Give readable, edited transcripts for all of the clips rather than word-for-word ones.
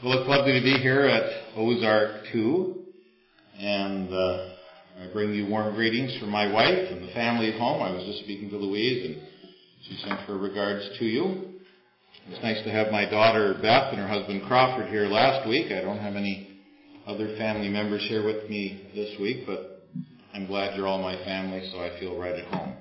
Well, it's lovely to be here at Ozark 2, and I bring you warm greetings from my wife and the family at home. I was just speaking to Louise, and she sent her regards to you. It's nice to have my daughter Beth and her husband Crawford here last week. I don't have any other family members here with me this week, but I'm glad you're all my family, so I feel right at home.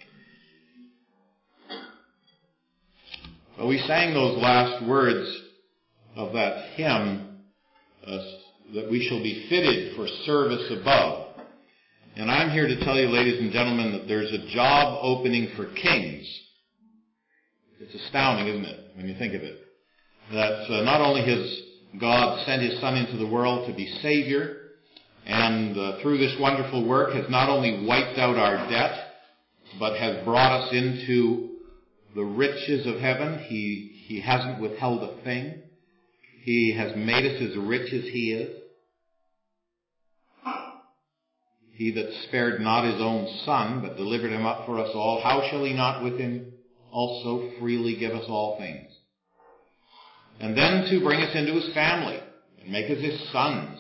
Well, we sang those last words of that hymn, that we shall be fitted for service above. And I'm here to tell you, ladies and gentlemen, that there's a job opening for kings. It's astounding, isn't it, when you think of it? That not only has God sent His Son into the world to be Savior, and through this wonderful work has not only wiped out our debt, but has brought us into the riches of heaven. He hasn't withheld a thing. He has made us as rich as He is. He that spared not His own Son, but delivered Him up for us all, how shall He not with Him also freely give us all things? And then to bring us into His family, and make us His sons,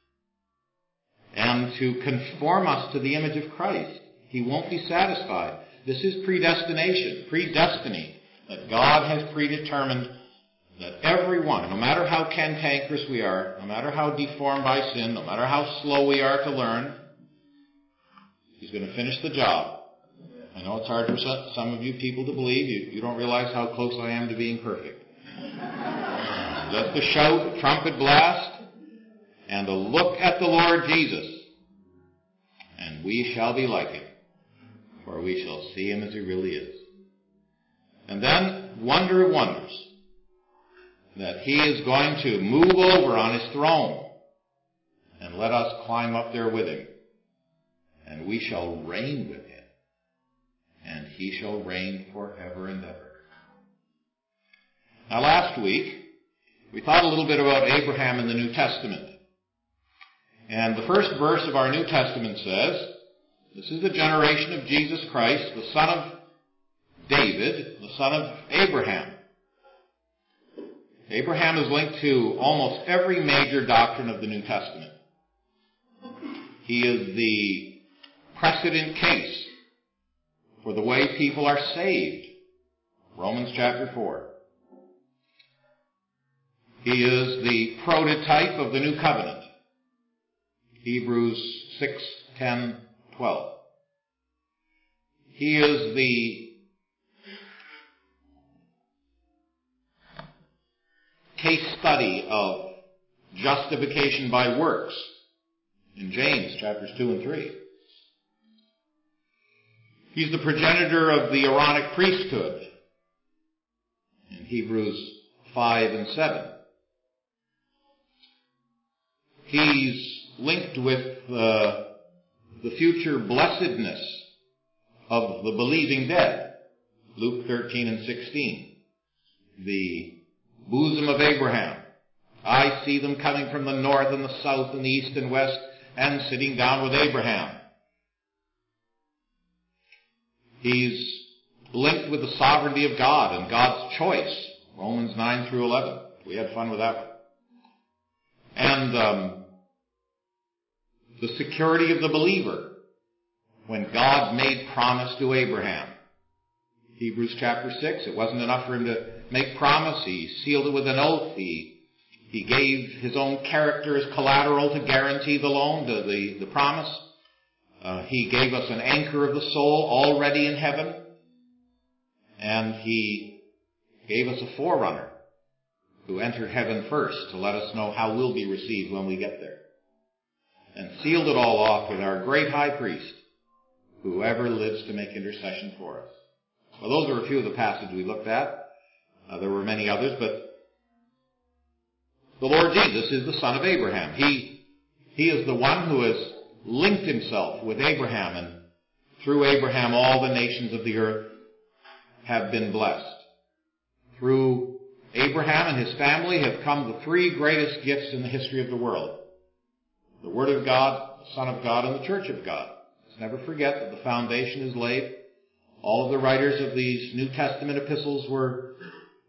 and to conform us to the image of Christ. He won't be satisfied. This is predestination, predestiny, that God has predetermined that everyone, no matter how cantankerous we are, no matter how deformed by sin, no matter how slow we are to learn, He's going to finish the job. I know it's hard for some of you people to believe. You don't realize how close I am to being perfect. Just a shout, a trumpet blast, and a look at the Lord Jesus, and we shall be like Him, for we shall see Him as He really is. And then, wonder of wonders, that He is going to move over on His throne and let us climb up there with Him. And we shall reign with Him. And He shall reign forever and ever. Now last week, we thought a little bit about Abraham in the New Testament. And the first verse of our New Testament says, this is the generation of Jesus Christ, the son of David, the son of Abraham. Abraham is linked to almost every major doctrine of the New Testament. He is the precedent case for the way people are saved. Romans chapter 4. He is the prototype of the New Covenant. Hebrews 6, 10, 12. He is the case study of justification by works in James chapters 2 and 3. He's the progenitor of the Aaronic priesthood in Hebrews 5 and 7. He's linked with the future blessedness of the believing dead, Luke 13 and 16. The bosom of Abraham. I see them coming from the north and the south and the east and west, and sitting down with Abraham. He's linked with the sovereignty of God and God's choice, Romans 9 through 11. We had fun with that one. And the security of the believer when God made promise to Abraham. Hebrews chapter 6, it wasn't enough for him to make promise. He sealed it with an oath. He gave his own character as collateral to guarantee the loan, the promise. He gave us an anchor of the soul already in heaven. And He gave us a forerunner who entered heaven first to let us know how we'll be received when we get there. And sealed it all off with our great high priest, who ever lives to make intercession for us. Well, those are a few of the passages we looked at. There were many others, but the Lord Jesus is the son of Abraham. He is the one who has linked Himself with Abraham, and through Abraham all the nations of the earth have been blessed. Through Abraham and his family have come the three greatest gifts in the history of the world. The Word of God, the Son of God, and the Church of God. Let's never forget that the foundation is laid. All of the writers of these New Testament epistles were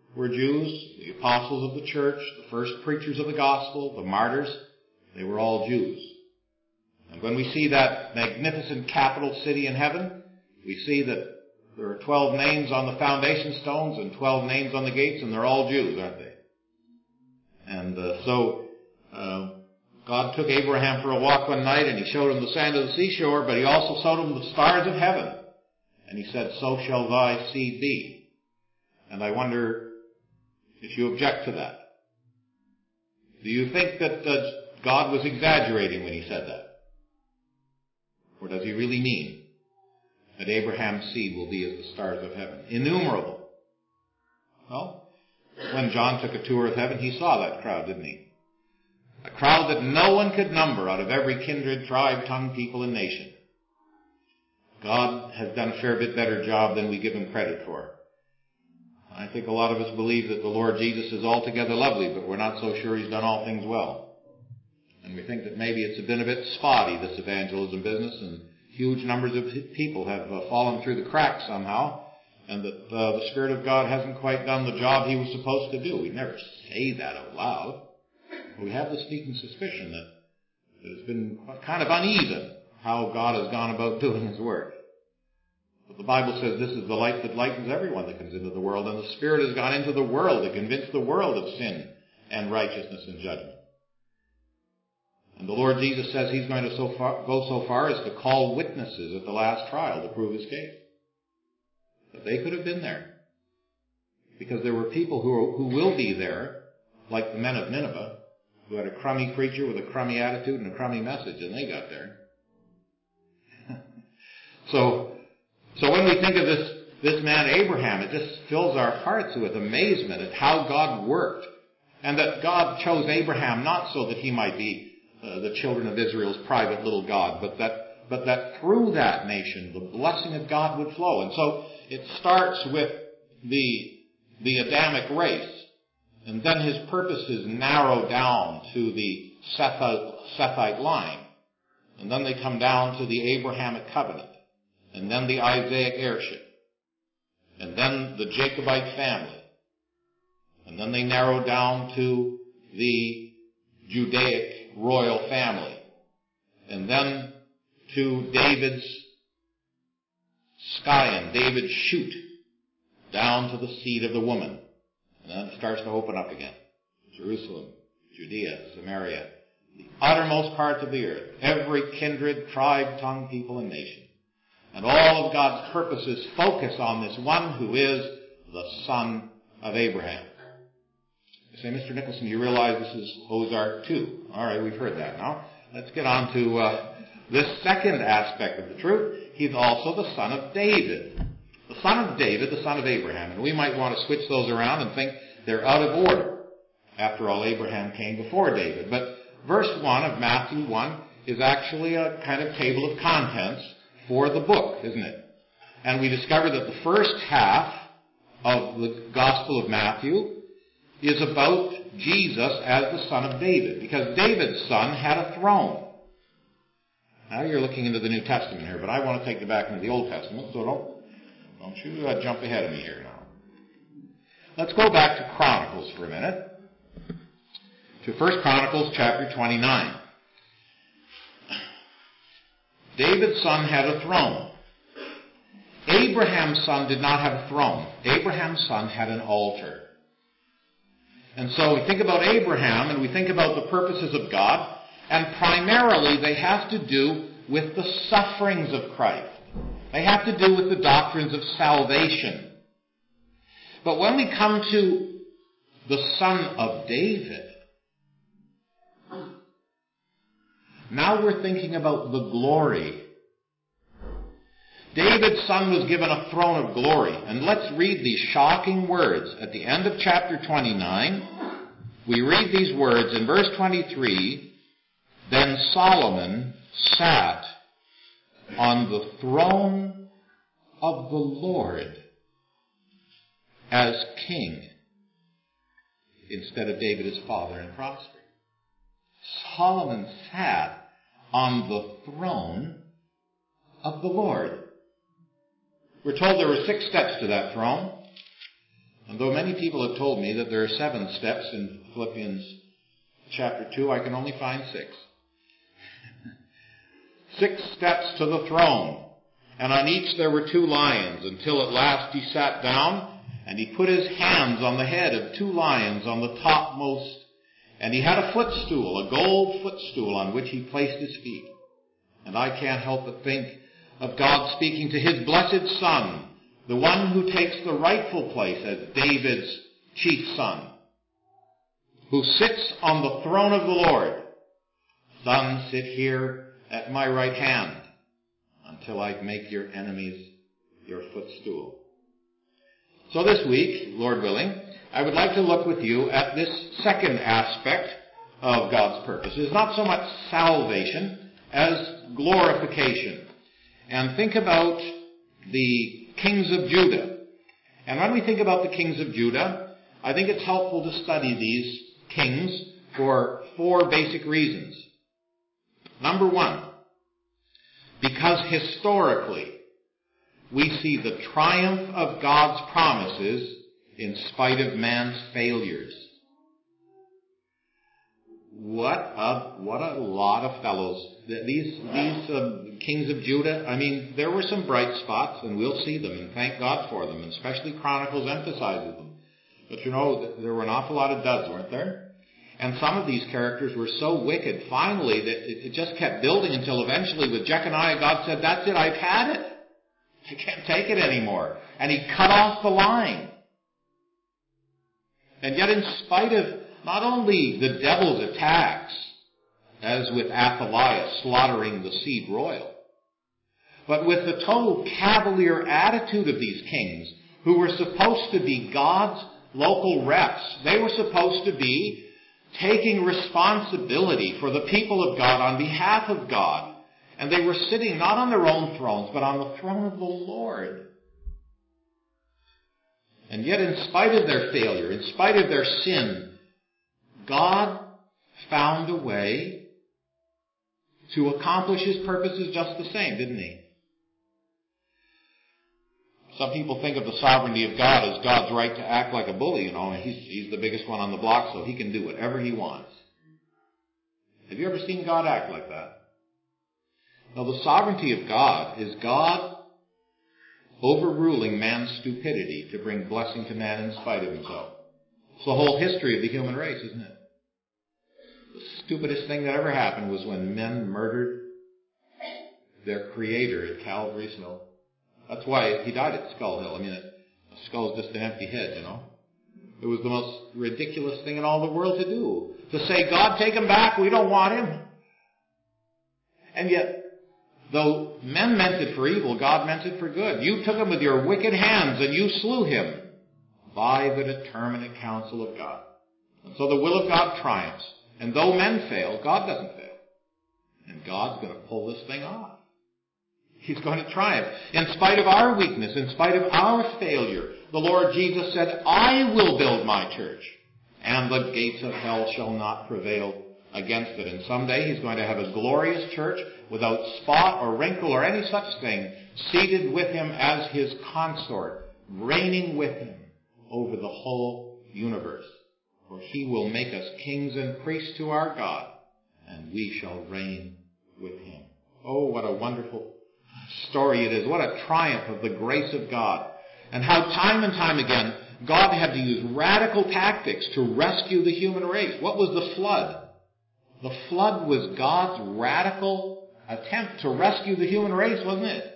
were Jews. The apostles of the church, the first preachers of the gospel, the martyrs, they were all Jews. And when we see that magnificent capital city in heaven, we see that there are 12 names on the foundation stones and 12 names on the gates, and they're all Jews, aren't they? And so God took Abraham for a walk one night, and he showed him the sand of the seashore, but he also showed him the stars of heaven. And he said, "So shall thy seed be." And I wonder if you object to that. Do you think that God was exaggerating when he said that? Or does he really mean that Abraham's seed will be as the stars of heaven? Innumerable. Well, when John took a tour of heaven, he saw that crowd, didn't he? A crowd that no one could number out of every kindred, tribe, tongue, people, and nation. God has done a fair bit better job than we give him credit for. I think a lot of us believe that the Lord Jesus is altogether lovely, but we're not so sure he's done all things well. And we think that maybe it's been a bit spotty, this evangelism business, and huge numbers of people have fallen through the cracks somehow, and that the Spirit of God hasn't quite done the job he was supposed to do. We never say that out loud. But we have the sneaking suspicion that it's been kind of uneven how God has gone about doing his work. But the Bible says this is the light that lightens everyone that comes into the world, and the Spirit has gone into the world to convince the world of sin and righteousness and judgment. And the Lord Jesus says he's going to go so far as to call witnesses at the last trial to prove his case. But they could have been there. Because there were people who will be there, like the men of Nineveh, who had a crummy preacher with a crummy attitude and a crummy message, and they got there. So when we think of this man Abraham, it just fills our hearts with amazement at how God worked. And that God chose Abraham not so that he might be the children of Israel's private little God, but that through that nation the blessing of God would flow. And so it starts with the Adamic race, and then his purposes narrow down to the Sethite line, and then they come down to the Abrahamic covenant, and then the Isaac heirship, and then the Jacobite family, and then they narrow down to the Judaic royal family, and then to David's scion, David's shoot, down to the seed of the woman. And then it starts to open up again. Jerusalem, Judea, Samaria, the uttermost parts of the earth, every kindred, tribe, tongue, people, and nation. And all of God's purposes focus on this one who is the son of Abraham. You say, Mr. Nicholson, you realize this is Ozark 2. All right, we've heard that now. Let's get on to this second aspect of the truth. He's also the son of David. The son of David, the son of Abraham. And we might want to switch those around and think they're out of order. After all, Abraham came before David. But verse 1 of Matthew 1 is actually a kind of table of contents for the book, isn't it? And we discover that the first half of the Gospel of Matthew is about Jesus as the son of David, because David's son had a throne. Now you're looking into the New Testament here, but I want to take you back into the Old Testament, so don't you jump ahead of me here now. Let's go back to Chronicles for a minute, to 1 Chronicles chapter 29. David's son had a throne. Abraham's son did not have a throne. Abraham's son had an altar. And so we think about Abraham and we think about the purposes of God, and primarily they have to do with the sufferings of Christ. They have to do with the doctrines of salvation. But when we come to the son of David, now we're thinking about the glory. David's son was given a throne of glory. And let's read these shocking words. At the end of chapter 29, we read these words in verse 23, "Then Solomon sat on the throne of the Lord as king, instead of David his father and prospered." Solomon sat on the throne of the Lord. We're told there were 6 steps to that throne. And though many people have told me that there are 7 steps in Philippians chapter 2, I can only find 6. 6 steps to the throne. And on each there were 2 lions, until at last he sat down, and he put his hands on the head of 2 lions on the topmost. And he had a footstool, a gold footstool, on which he placed his feet. And I can't help but think of God speaking to his blessed Son, the one who takes the rightful place as David's chief son, who sits on the throne of the Lord. Son, sit here at my right hand until I make your enemies your footstool. So this week, Lord willing, I would like to look with you at this second aspect of God's purpose. It's not so much salvation as glorification. And think about the kings of Judah. And when we think about the kings of Judah, I think it's helpful to study these kings for 4 basic reasons. Number 1, because historically we see the triumph of God's promises in spite of man's failures. What a lot of fellows. These kings of Judah, I mean, there were some bright spots, and we'll see them, and thank God for them, and especially Chronicles emphasizes them. But you know, there were an awful lot of duds, weren't there? And some of these characters were so wicked, finally, that it just kept building until eventually with Jeconiah, God said, that's it, I've had it. I can't take it anymore. And he cut off the line. And yet in spite of not only the devil's attacks, as with Athaliah slaughtering the seed royal, but with the total cavalier attitude of these kings, who were supposed to be God's local reps. They were supposed to be taking responsibility for the people of God on behalf of God. And they were sitting not on their own thrones, but on the throne of the Lord. And yet in spite of their failure, in spite of their sin, God found a way to accomplish his purposes just the same, didn't he? Some people think of the sovereignty of God as God's right to act like a bully, you know, and he's the biggest one on the block, so he can do whatever he wants. Have you ever seen God act like that? No, the sovereignty of God is God overruling man's stupidity to bring blessing to man in spite of himself. It's the whole history of the human race, isn't it? The stupidest thing that ever happened was when men murdered their Creator at Calvary's Hill. That's why he died at Skull Hill. I mean, a skull is just an empty head, you know. It was the most ridiculous thing in all the world to do. To say, God, take him back, we don't want him. And yet, though men meant it for evil, God meant it for good. You took him with your wicked hands and you slew him by the determinate counsel of God. And so the will of God triumphs. And though men fail, God doesn't fail. And God's going to pull this thing off. He's going to triumph. In spite of our weakness, in spite of our failure, the Lord Jesus said, I will build my church, and the gates of hell shall not prevail against it. And someday he's going to have a glorious church without spot or wrinkle or any such thing, seated with him as his consort, reigning with him over the whole universe. For he will make us kings and priests to our God, and we shall reign with him. Oh, what a wonderful story it is. What a triumph of the grace of God. And how time and time again, God had to use radical tactics to rescue the human race. What was the flood? The flood was God's radical attempt to rescue the human race, wasn't it?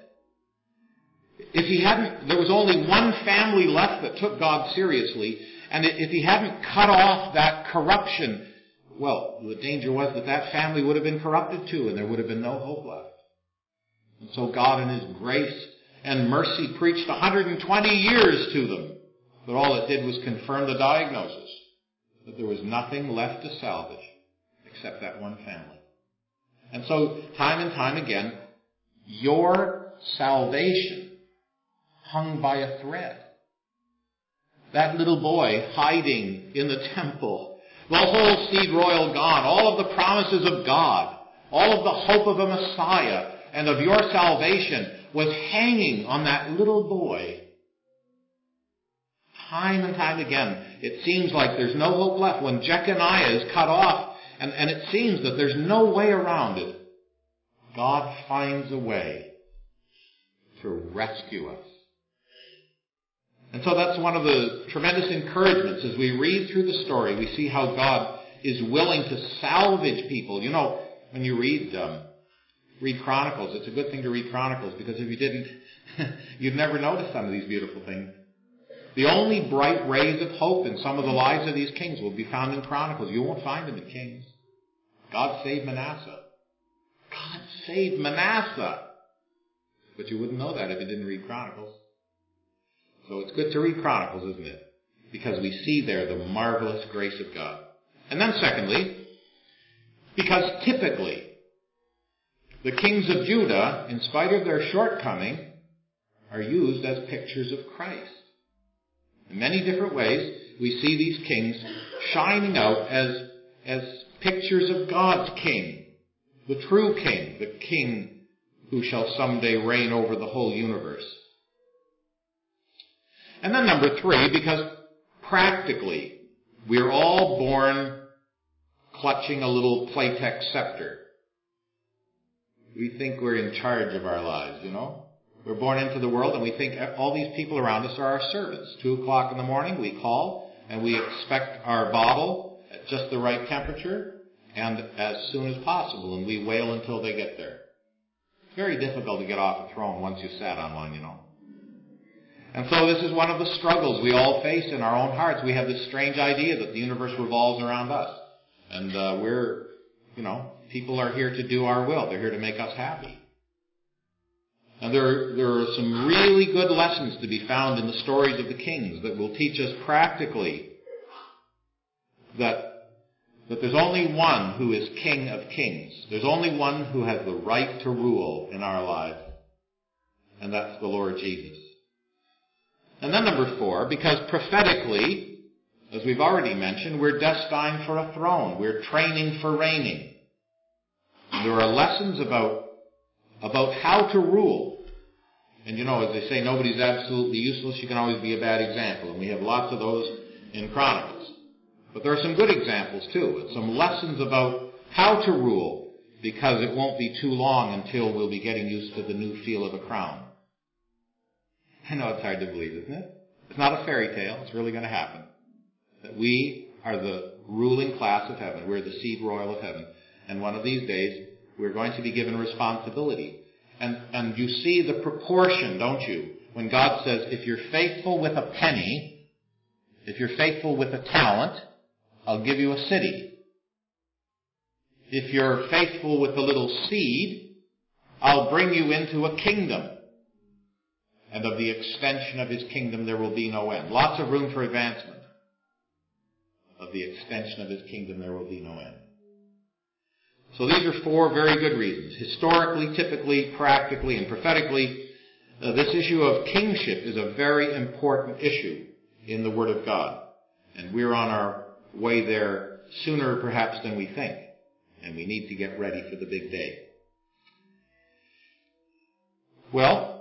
There was only one family left that took God seriously, and if he hadn't cut off that corruption, well, the danger was that family would have been corrupted too, and there would have been no hope left. And so God in his grace and mercy preached 120 years to them. But all it did was confirm the diagnosis that there was nothing left to salvage except that one family. And so time and time again, your salvation hung by a thread. That little boy hiding in the temple, the whole seed royal gone, all of the promises of God, all of the hope of a Messiah and of your salvation was hanging on that little boy time and time again, it seems like there's no hope left. When Jeconiah is cut off, and it seems that there's no way around it, God finds a way to rescue us. And so that's one of the tremendous encouragements. As we read through the story, we see how God is willing to salvage people. You know, when you read Chronicles, it's a good thing to read Chronicles, because if you didn't, you'd never notice some of these beautiful things. The only bright rays of hope in some of the lives of these kings will be found in Chronicles. You won't find them in Kings. God saved Manasseh. God saved Manasseh. But you wouldn't know that if you didn't read Chronicles. So it's good to read Chronicles, isn't it? Because we see there the marvelous grace of God. And then secondly, because typically the kings of Judah, in spite of their shortcoming, are used as pictures of Christ. In many different ways, we see these kings shining out as pictures of God's king, the true king, the king who shall someday reign over the whole universe. And then number 3, because practically we're all born clutching a little Playtex scepter. We think we're in charge of our lives, you know. We're born into the world and we think all these people around us are our servants. 2 o'clock in the morning we call and we expect our bottle at just the right temperature and as soon as possible, and we wail until they get there. It's very difficult to get off a throne once you sat on one, you know. And so this is one of the struggles we all face in our own hearts. We have this strange idea that the universe revolves around us. And people are here to do our will. They're here to make us happy. And there are some really good lessons to be found in the stories of the kings that will teach us practically that there's only one who is King of Kings. There's only one who has the right to rule in our lives. And that's the Lord Jesus. And then number 4, because prophetically, as we've already mentioned, we're destined for a throne. We're training for reigning. And there are lessons about how to rule. And you know, as they say, nobody's absolutely useless. You can always be a bad example. And we have lots of those in Chronicles. But there are some good examples too. And some lessons about how to rule, because it won't be too long until we'll be getting used to the new feel of a crown. I know it's hard to believe, isn't it? It's not a fairy tale. It's really going to happen. That we are the ruling class of heaven. We're the seed royal of heaven. And one of these days, we're going to be given responsibility. And you see the proportion, don't you? When God says, if you're faithful with a penny, if you're faithful with a talent, I'll give you a city. If you're faithful with a little seed, I'll bring you into a kingdom. And of the extension of his kingdom there will be no end. Lots of room for advancement. Of the extension of his kingdom there will be no end. So these are 4 very good reasons. Historically, typically, practically, and prophetically, this issue of kingship is a very important issue in the Word of God. And we're on our way there sooner perhaps than we think. And we need to get ready for the big day. Well,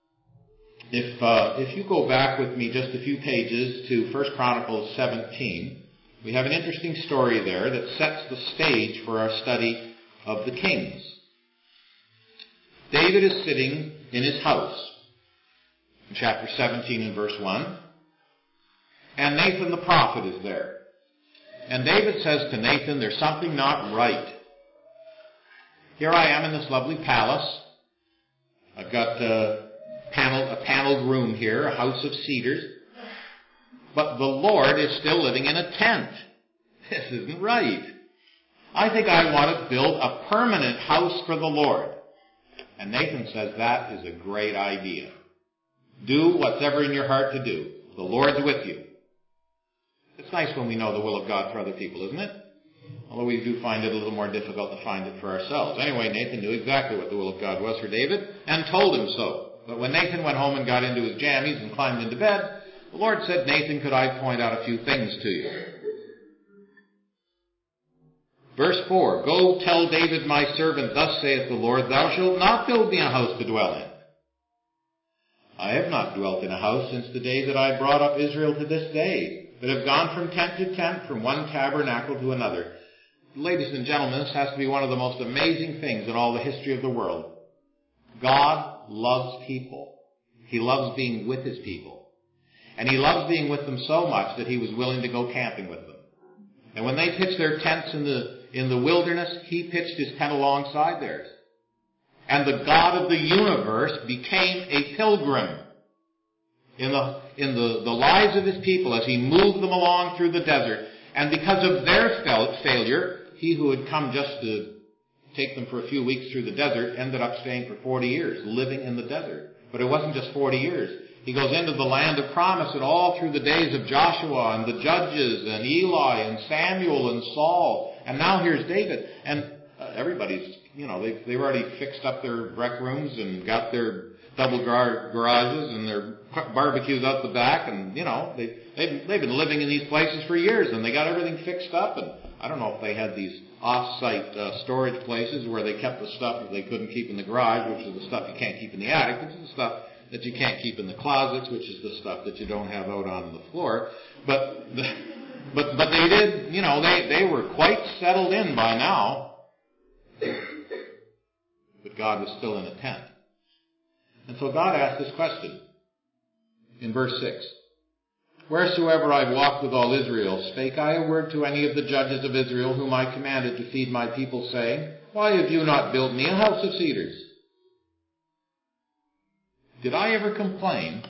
if you go back with me just a few pages to 1 Chronicles 17, we have an interesting story there that sets the stage for our study of the kings. David is sitting in his house in chapter 17 and verse 1, and Nathan the prophet is there. And David says to Nathan, there's something not right. Here I am in this lovely palace. I've got a paneled room here, a house of cedars. But the Lord is still living in a tent. This isn't right. I think I want to build a permanent house for the Lord. And Nathan says that is a great idea. Do whatever in your heart to do. The Lord's with you. It's nice when we know the will of God for other people, isn't it? Although we do find it a little more difficult to find it for ourselves. Anyway, Nathan knew exactly what the will of God was for David and told him so. But when Nathan went home and got into his jammies and climbed into bed, the Lord said, Nathan, could I point out a few things to you? Verse 4, Go tell David my servant, thus saith the Lord, Thou shalt not build me a house to dwell in. I have not dwelt in a house since the day that I brought up Israel to this day, but have gone from tent to tent, from one tabernacle to another. Ladies and gentlemen, this has to be one of the most amazing things in all the history of the world. God loves people. He loves being with his people. And he loves being with them so much that he was willing to go camping with them. And when they pitched their tents in the wilderness, he pitched his tent alongside theirs. And the God of the universe became a pilgrim in the lives of his people as he moved them along through the desert. And because of their failure, he who had come just to take them for a few weeks through the desert ended up staying for 40 years, living in the desert. But it wasn't just 40 years. He goes into the land of promise, and all through the days of Joshua and the judges and Eli and Samuel and Saul. And now here's David. And everybody's, they've already fixed up their rec rooms and got their double garages and their barbecues out the back. And, they've been living in these places for years, and they got everything fixed up. And I don't know if they had these off-site storage places where they kept the stuff that they couldn't keep in the garage, which is the stuff you can't keep in the attic, which is the stuff that you can't keep in the closets, which is the stuff that you don't have out on the floor. But they did, they were quite settled in by now. But God was still in a tent. And so God asked this question in verse 6. Wheresoever I walked with all Israel, spake I a word to any of the judges of Israel, whom I commanded to feed my people, saying, Why have you not built me a house of cedars? Did I ever complain?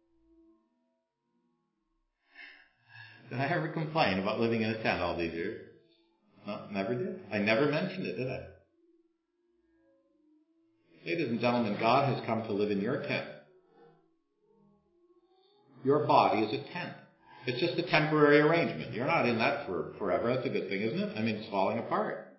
Did I ever complain about living in a tent all these years? No, never did. I never mentioned it, did I? Ladies and gentlemen, God has come to live in your tent. Your body is a tent. It's just a temporary arrangement. You're not in that for forever. That's a good thing, isn't it? I mean, it's falling apart.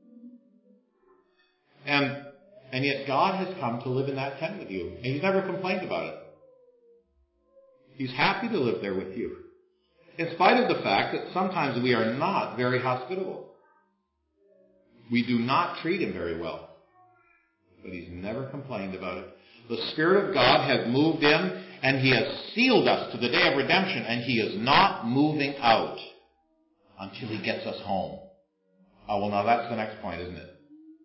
And yet God has come to live in that tent with you. And he's never complained about it. He's happy to live there with you. In spite of the fact that sometimes we are not very hospitable. We do not treat him very well. But he's never complained about it. The Spirit of God has moved in, and he has sealed us to the day of redemption, and he is not moving out until he gets us home. Oh, well, now that's the next point, isn't it?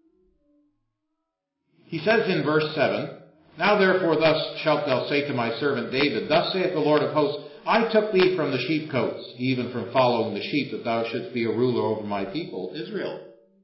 He says in verse 7, Now therefore thus shalt thou say to my servant David, Thus saith the Lord of hosts, I took thee from the sheepcotes, even from following the sheep, that thou shouldst be a ruler over my people, Israel.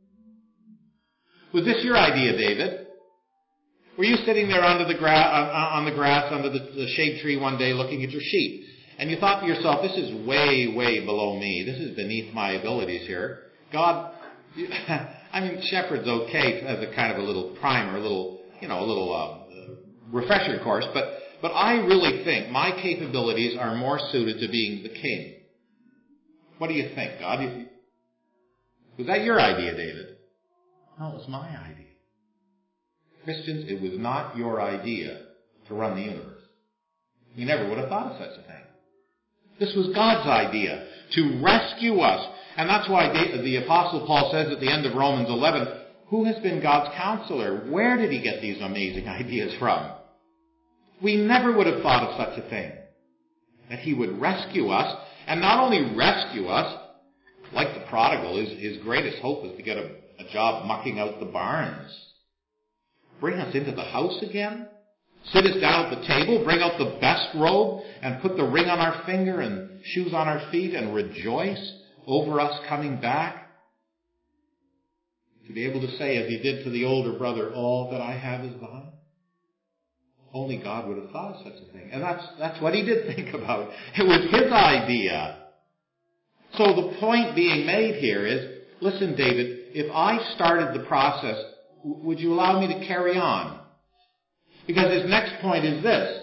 Was this your idea, David? Were you sitting there on the grass under the shade tree one day looking at your sheep, and you thought to yourself, this is way, way below me. This is beneath my abilities here. God, shepherd's okay as a kind of a little primer, a little refresher course, but I really think my capabilities are more suited to being the king. What do you think, God? Was that your idea, David? No, it was my idea. Christians, it was not your idea to run the universe. You never would have thought of such a thing. This was God's idea, to rescue us. And that's why the Apostle Paul says at the end of Romans 11, who has been God's counselor? Where did he get these amazing ideas from? We never would have thought of such a thing. That he would rescue us, and not only rescue us, like the prodigal, his greatest hope is to get a job mucking out the barns. Bring us into the house again, sit us down at the table, bring out the best robe, and put the ring on our finger and shoes on our feet and rejoice over us coming back. To be able to say, as he did to the older brother, all that I have is thine. Only God would have thought of such a thing. And that's what he did think about. It was his idea. So the point being made here is, listen, David, if I started the process, would you allow me to carry on? Because his next point is this.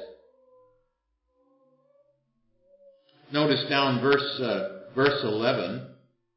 Notice down verse 11.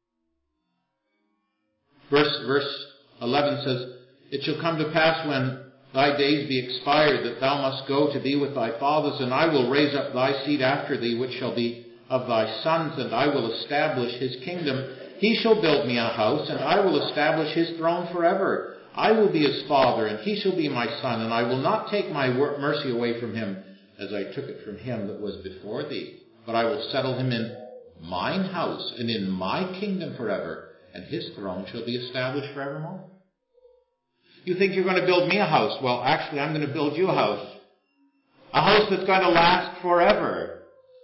Verse 11 says, It shall come to pass when thy days be expired that thou must go to be with thy fathers, and I will raise up thy seed after thee, which shall be of thy sons, and I will establish his kingdom. He shall build me a house, and I will establish his throne forever. I will be his father, and he shall be my son, and I will not take my mercy away from him, as I took it from him that was before thee. But I will settle him in mine house and in my kingdom forever, and his throne shall be established forevermore. You think you're going to build me a house? Well, actually, I'm going to build you a house. A house that's going to last forever.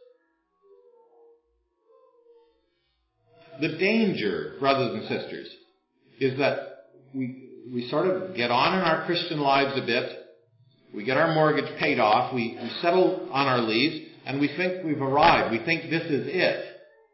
The danger, brothers and sisters, is that we sort of get on in our Christian lives a bit. We get our mortgage paid off. We settle on our lease, and we think we've arrived. We think this is it.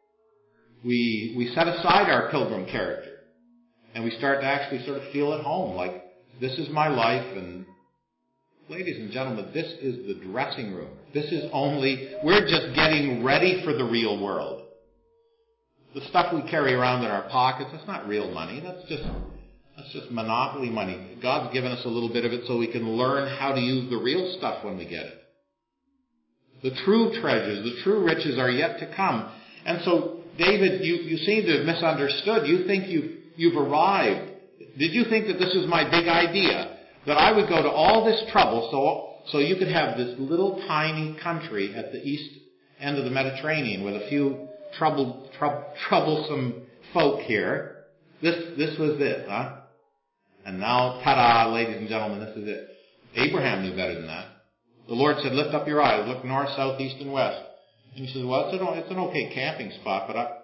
We set aside our pilgrim character, and we start to actually sort of feel at home, like this is my life. And ladies and gentlemen, this is the dressing room. We're just getting ready for the real world. The stuff we carry around in our pockets, that's not real money. That's just monopoly money. God's given us a little bit of it so we can learn how to use the real stuff when we get it. The true treasures, the true riches are yet to come. And so, David, you seem to have misunderstood. You think you've arrived. Did you think that this was my big idea? That I would go to all this trouble so you could have this little tiny country at the east end of the Mediterranean with a few troublesome folk here. This was it, huh? And now, ta-da, ladies and gentlemen, this is it. Abraham knew better than that. The Lord said, lift up your eyes, look north, south, east, and west. And he says, well, it's an okay camping spot, but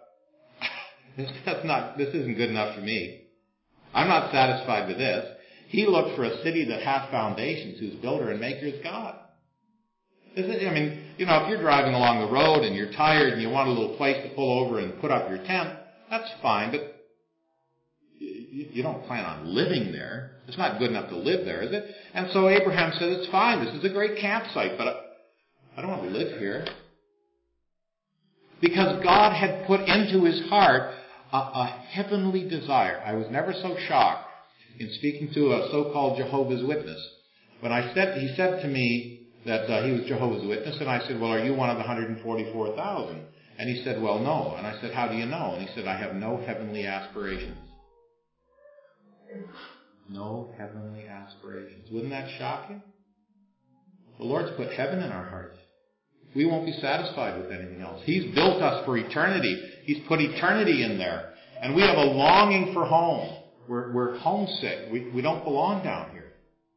this isn't good enough for me. I'm not satisfied with this. He looked for a city that has foundations, whose builder and maker is God. If you're driving along the road and you're tired and you want a little place to pull over and put up your tent, that's fine, but you don't plan on living there. It's not good enough to live there, is it? And so Abraham said, it's fine, this is a great campsite, but I don't want to live here. Because God had put into his heart a heavenly desire. I was never so shocked in speaking to a so-called Jehovah's Witness. When he said to me that he was Jehovah's Witness, and I said, well, are you one of the 144,000? And he said, well, no. And I said, how do you know? And he said, I have no heavenly aspirations. No heavenly aspirations. Wouldn't that shock you? The Lord's put heaven in our hearts. We won't be satisfied with anything else. He's built us for eternity. He's put eternity in there. And we have a longing for home. We're homesick. We don't belong down here.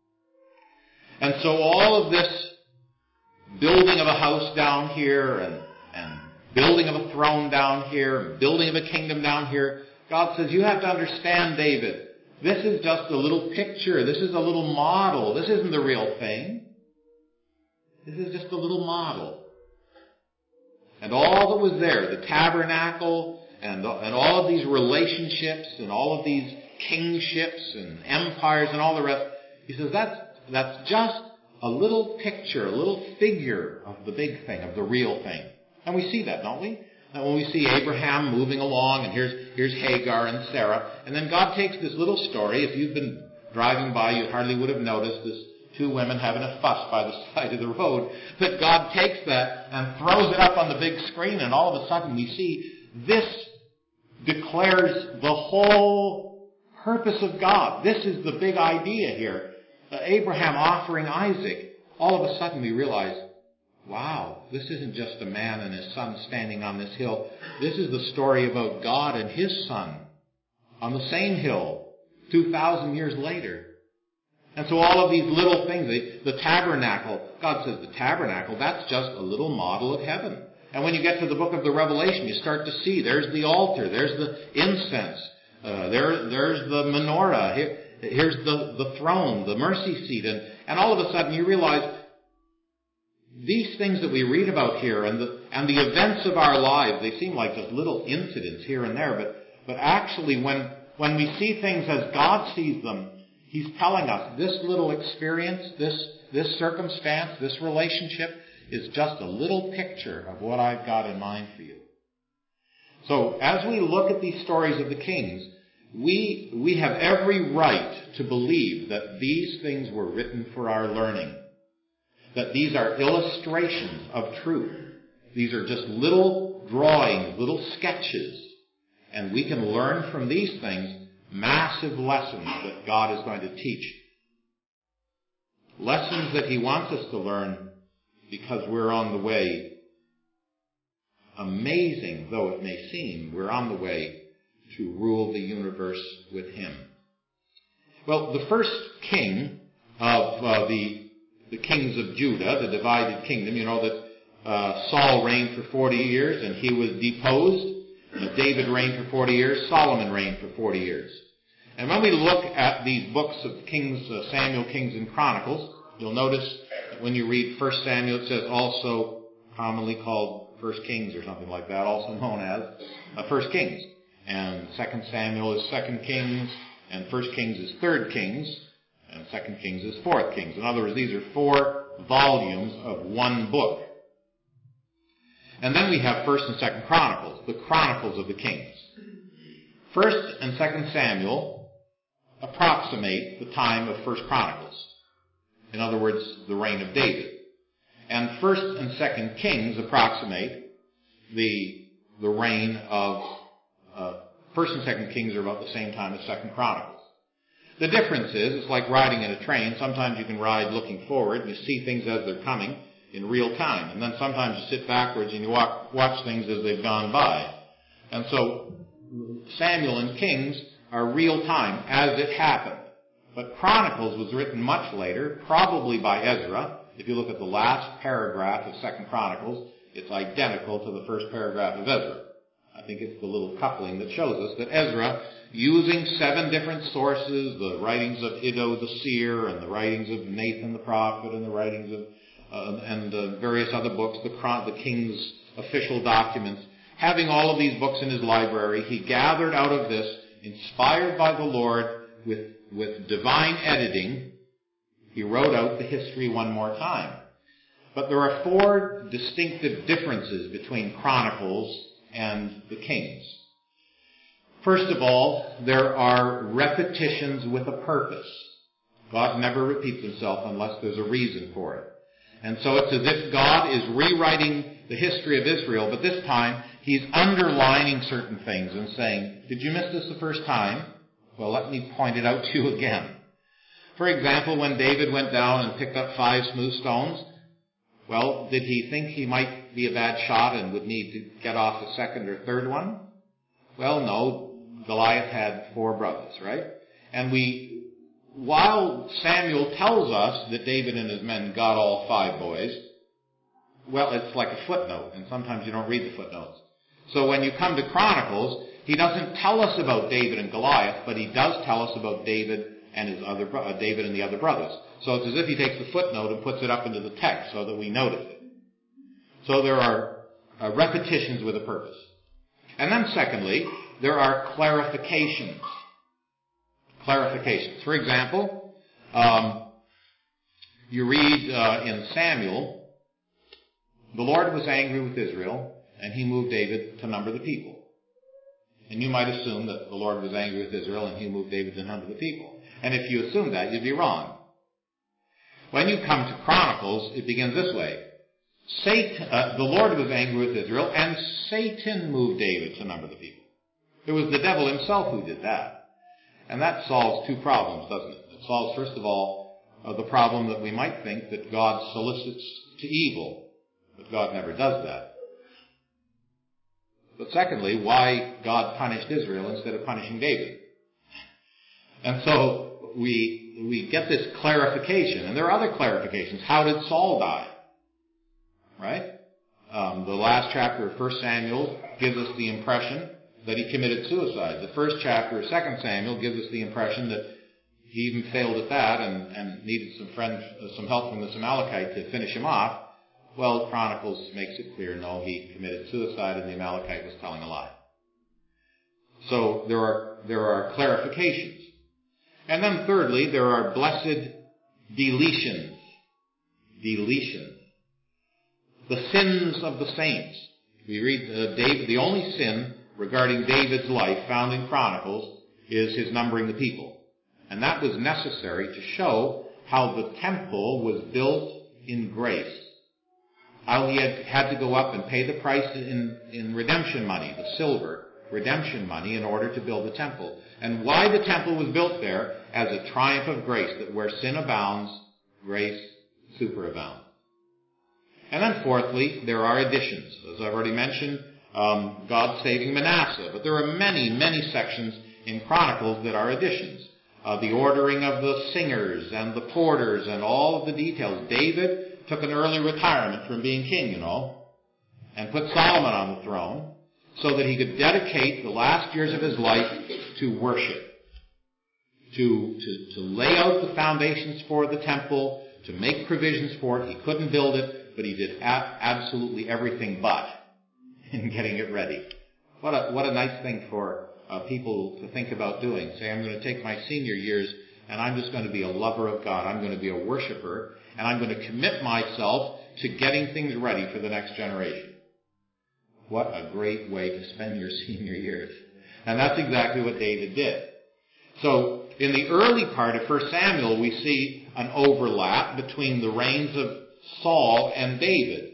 And so all of this building of a house down here and building of a throne down here, building of a kingdom down here, God says, you have to understand, David, this is just a little picture. This is a little model. This isn't the real thing. This is just a little model. And all that was there, the tabernacle and all of these relationships and all of these kingships and empires and all the rest, he says that's just a little picture, a little figure of the big thing, of the real thing. And we see that, don't we? And when we see Abraham moving along, and here's Hagar and Sarah, and then God takes this little story. If you've been driving by, you hardly would have noticed this two women having a fuss by the side of the road. But God takes that and throws it up on the big screen, and all of a sudden we see this declares the whole purpose of God. This is the big idea here. Abraham offering Isaac. All of a sudden we realize, wow, this isn't just a man and his son standing on this hill. This is the story about God and his son on the same hill 2,000 years later. And so all of these little things, the tabernacle, God says the tabernacle, that's just a little model of heaven. And when you get to the book of the Revelation, you start to see there's the altar, there's the incense, there's the menorah, here's the throne, the mercy seat. And all of a sudden you realize these things that we read about here and the events of our lives, they seem like just little incidents here and there. But actually when we see things as God sees them, he's telling us this little experience, this circumstance, this relationship is just a little picture of what I've got in mind for you. So as we look at these stories of the kings, we have every right to believe that these things were written for our learning, that these are illustrations of truth. These are just little drawings, little sketches, and we can learn from these things massive lessons that God is going to teach. Lessons that he wants us to learn because we're on the way, amazing though it may seem, we're on the way to rule the universe with him. Well, the first king of the kings of Judah, the divided kingdom, you know that Saul reigned for 40 years and he was deposed. David reigned for 40 years. Solomon reigned for 40 years. And when we look at these books of Kings, Samuel, Kings, and Chronicles, you'll notice that when you read 1 Samuel, it says also commonly called 1 Kings or something like that, also known as 1 Kings. And 2 Samuel is 2 Kings, and 1 Kings is 3 Kings, and 2 Kings is 4 Kings. In other words, these are 4 volumes of one book. And then we have 1 and 2 Chronicles, the Chronicles of the Kings. 1 and 2 Samuel approximate the time of 1 Chronicles. In other words, the reign of David. And 1 and 2 Kings approximate the reign of 1 and 2 Kings are about the same time as 2 Chronicles. The difference is, it's like riding in a train. Sometimes you can ride looking forward and you see things as they're coming in real time. And then sometimes you sit backwards and you watch things as they've gone by. And so Samuel and Kings are real time as it happened. But Chronicles was written much later, probably by Ezra. If you look at the last paragraph of 2 Chronicles, it's identical to the first paragraph of Ezra. I think it's the little coupling that shows us that Ezra, using 7 different sources, the writings of Iddo the seer, and the writings of Nathan the prophet, and the writings of various other books, the king's official documents, having all of these books in his library, he gathered out of this, inspired by the Lord, with divine editing, he wrote out the history one more time. But there are 4 distinctive differences between Chronicles and the Kings. First of all, there are repetitions with a purpose. God never repeats himself unless there's a reason for it. And so it's as if God is rewriting the history of Israel, but this time he's underlining certain things and saying, did you miss this the first time? Well, let me point it out to you again. For example, when David went down and picked up 5 smooth stones, well, did he think he might be a bad shot and would need to get off a second or third one? Well, no. Goliath had 4 brothers, right? And while Samuel tells us that David and his men got all 5 boys, well, it's like a footnote, and sometimes you don't read the footnotes. So when you come to Chronicles, he doesn't tell us about David and Goliath, but he does tell us about David and David and the other brothers. So it's as if he takes the footnote and puts it up into the text so that we notice it. So there are repetitions with a purpose. And then secondly, there are clarifications. Clarifications. For example, you read in Samuel, the Lord was angry with Israel, and he moved David to number the people. And you might assume that the Lord was angry with Israel, and he moved David to number the people. And if you assume that, you'd be wrong. When you come to Chronicles, it begins this way. The Lord was angry with Israel, and Satan moved David to number the people. It was the devil himself who did that. And that solves 2 problems, doesn't it? It solves, first of all, the problem that we might think that God solicits to evil. But God never does that. But secondly, why God punished Israel instead of punishing David. And so we get this clarification. And there are other clarifications. How did Saul die? Right? The last chapter of 1 Samuel gives us the impression that he committed suicide. The first chapter of 2 Samuel gives us the impression that he even failed at that and needed some help from this Amalekite to finish him off. Well, Chronicles makes it clear, no, he committed suicide and the Amalekite was telling a lie. So there are clarifications. And then thirdly, there are blessed deletions. Deletions. The sins of the saints. We read the only sin regarding David's life found in Chronicles is his numbering the people. And that was necessary to show how the temple was built in grace. How he had to go up and pay the price in redemption money, the silver redemption money, in order to build the temple. And why the temple was built there as a triumph of grace, that where sin abounds, grace superabounds. And then fourthly, there are additions. As I've already mentioned, God saving Manasseh. But there are many, many sections in Chronicles that are additions. The ordering of the singers and the porters and all of the details. David took an early retirement from being king, and put Solomon on the throne so that he could dedicate the last years of his life to worship, to lay out the foundations for the temple, to make provisions for it. He couldn't build it, but he did absolutely everything but in getting it ready. What a nice thing for people to think about doing. Say, I'm going to take my senior years and I'm just going to be a lover of God. I'm going to be a worshiper, and I'm going to commit myself to getting things ready for the next generation. What a great way to spend your senior years. And that's exactly what David did. So, in the early part of 1 Samuel, we see an overlap between the reigns of Saul and David.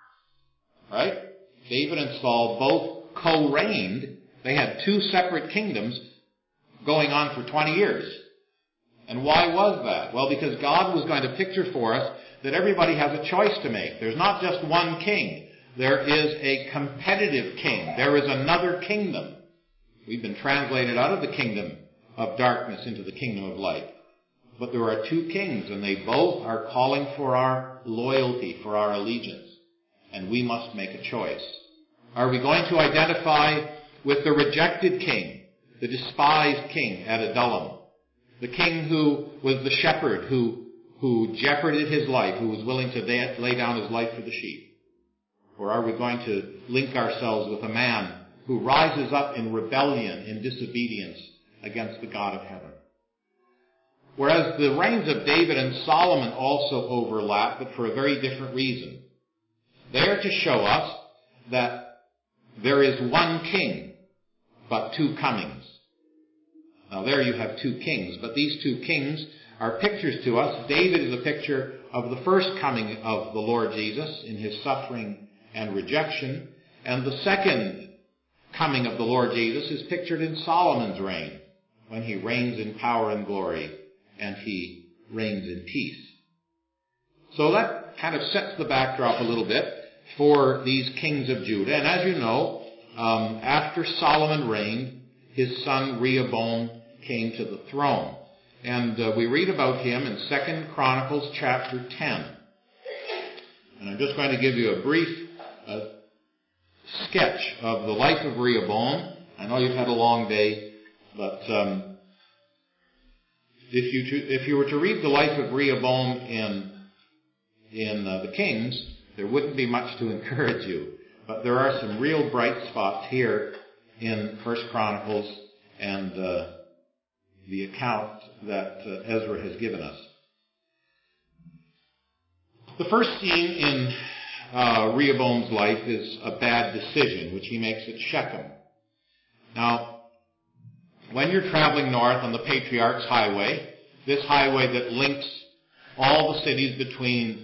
Right? David and Saul both co-reigned. They had two separate kingdoms going on for 20 years. And why was that? Well, because God was going to picture for us that everybody has a choice to make. There's not just one king. There is a competitive king. There is another kingdom. We've been translated out of the kingdom of darkness into the kingdom of light. But there are two kings, and they both are calling for our loyalty, for our allegiance. And we must make a choice. Are we going to identify with the rejected king, the despised king at Adullam, the king who was the shepherd who jeoparded his life, who was willing to lay down his life for the sheep? Or are we going to link ourselves with a man who rises up in rebellion, in disobedience against the God of heaven? Whereas the reigns of David and Solomon also overlap, but for a very different reason. They are to show us that there is one king, but two comings. Now there you have two kings, but these two kings are pictures to us. David is a picture of the first coming of the Lord Jesus in his suffering and rejection, and the second coming of the Lord Jesus is pictured in Solomon's reign, when he reigns in power and glory, and he reigns in peace. So that kind of sets the backdrop a little bit for these kings of Judah. And as you know, after Solomon reigned, his son Rehoboam came to the throne. And we read about him in 2 Chronicles chapter 10. And I'm just going to give you a brief sketch of the life of Rehoboam. I know you've had a long day, but if you were to read the life of Rehoboam in the Kings, there wouldn't be much to encourage you. But there are some real bright spots here in 1 Chronicles and the account that Ezra has given us. The first scene in Rehoboam's life is a bad decision, which he makes at Shechem. Now, when you're traveling north on the Patriarch's Highway, this highway that links all the cities between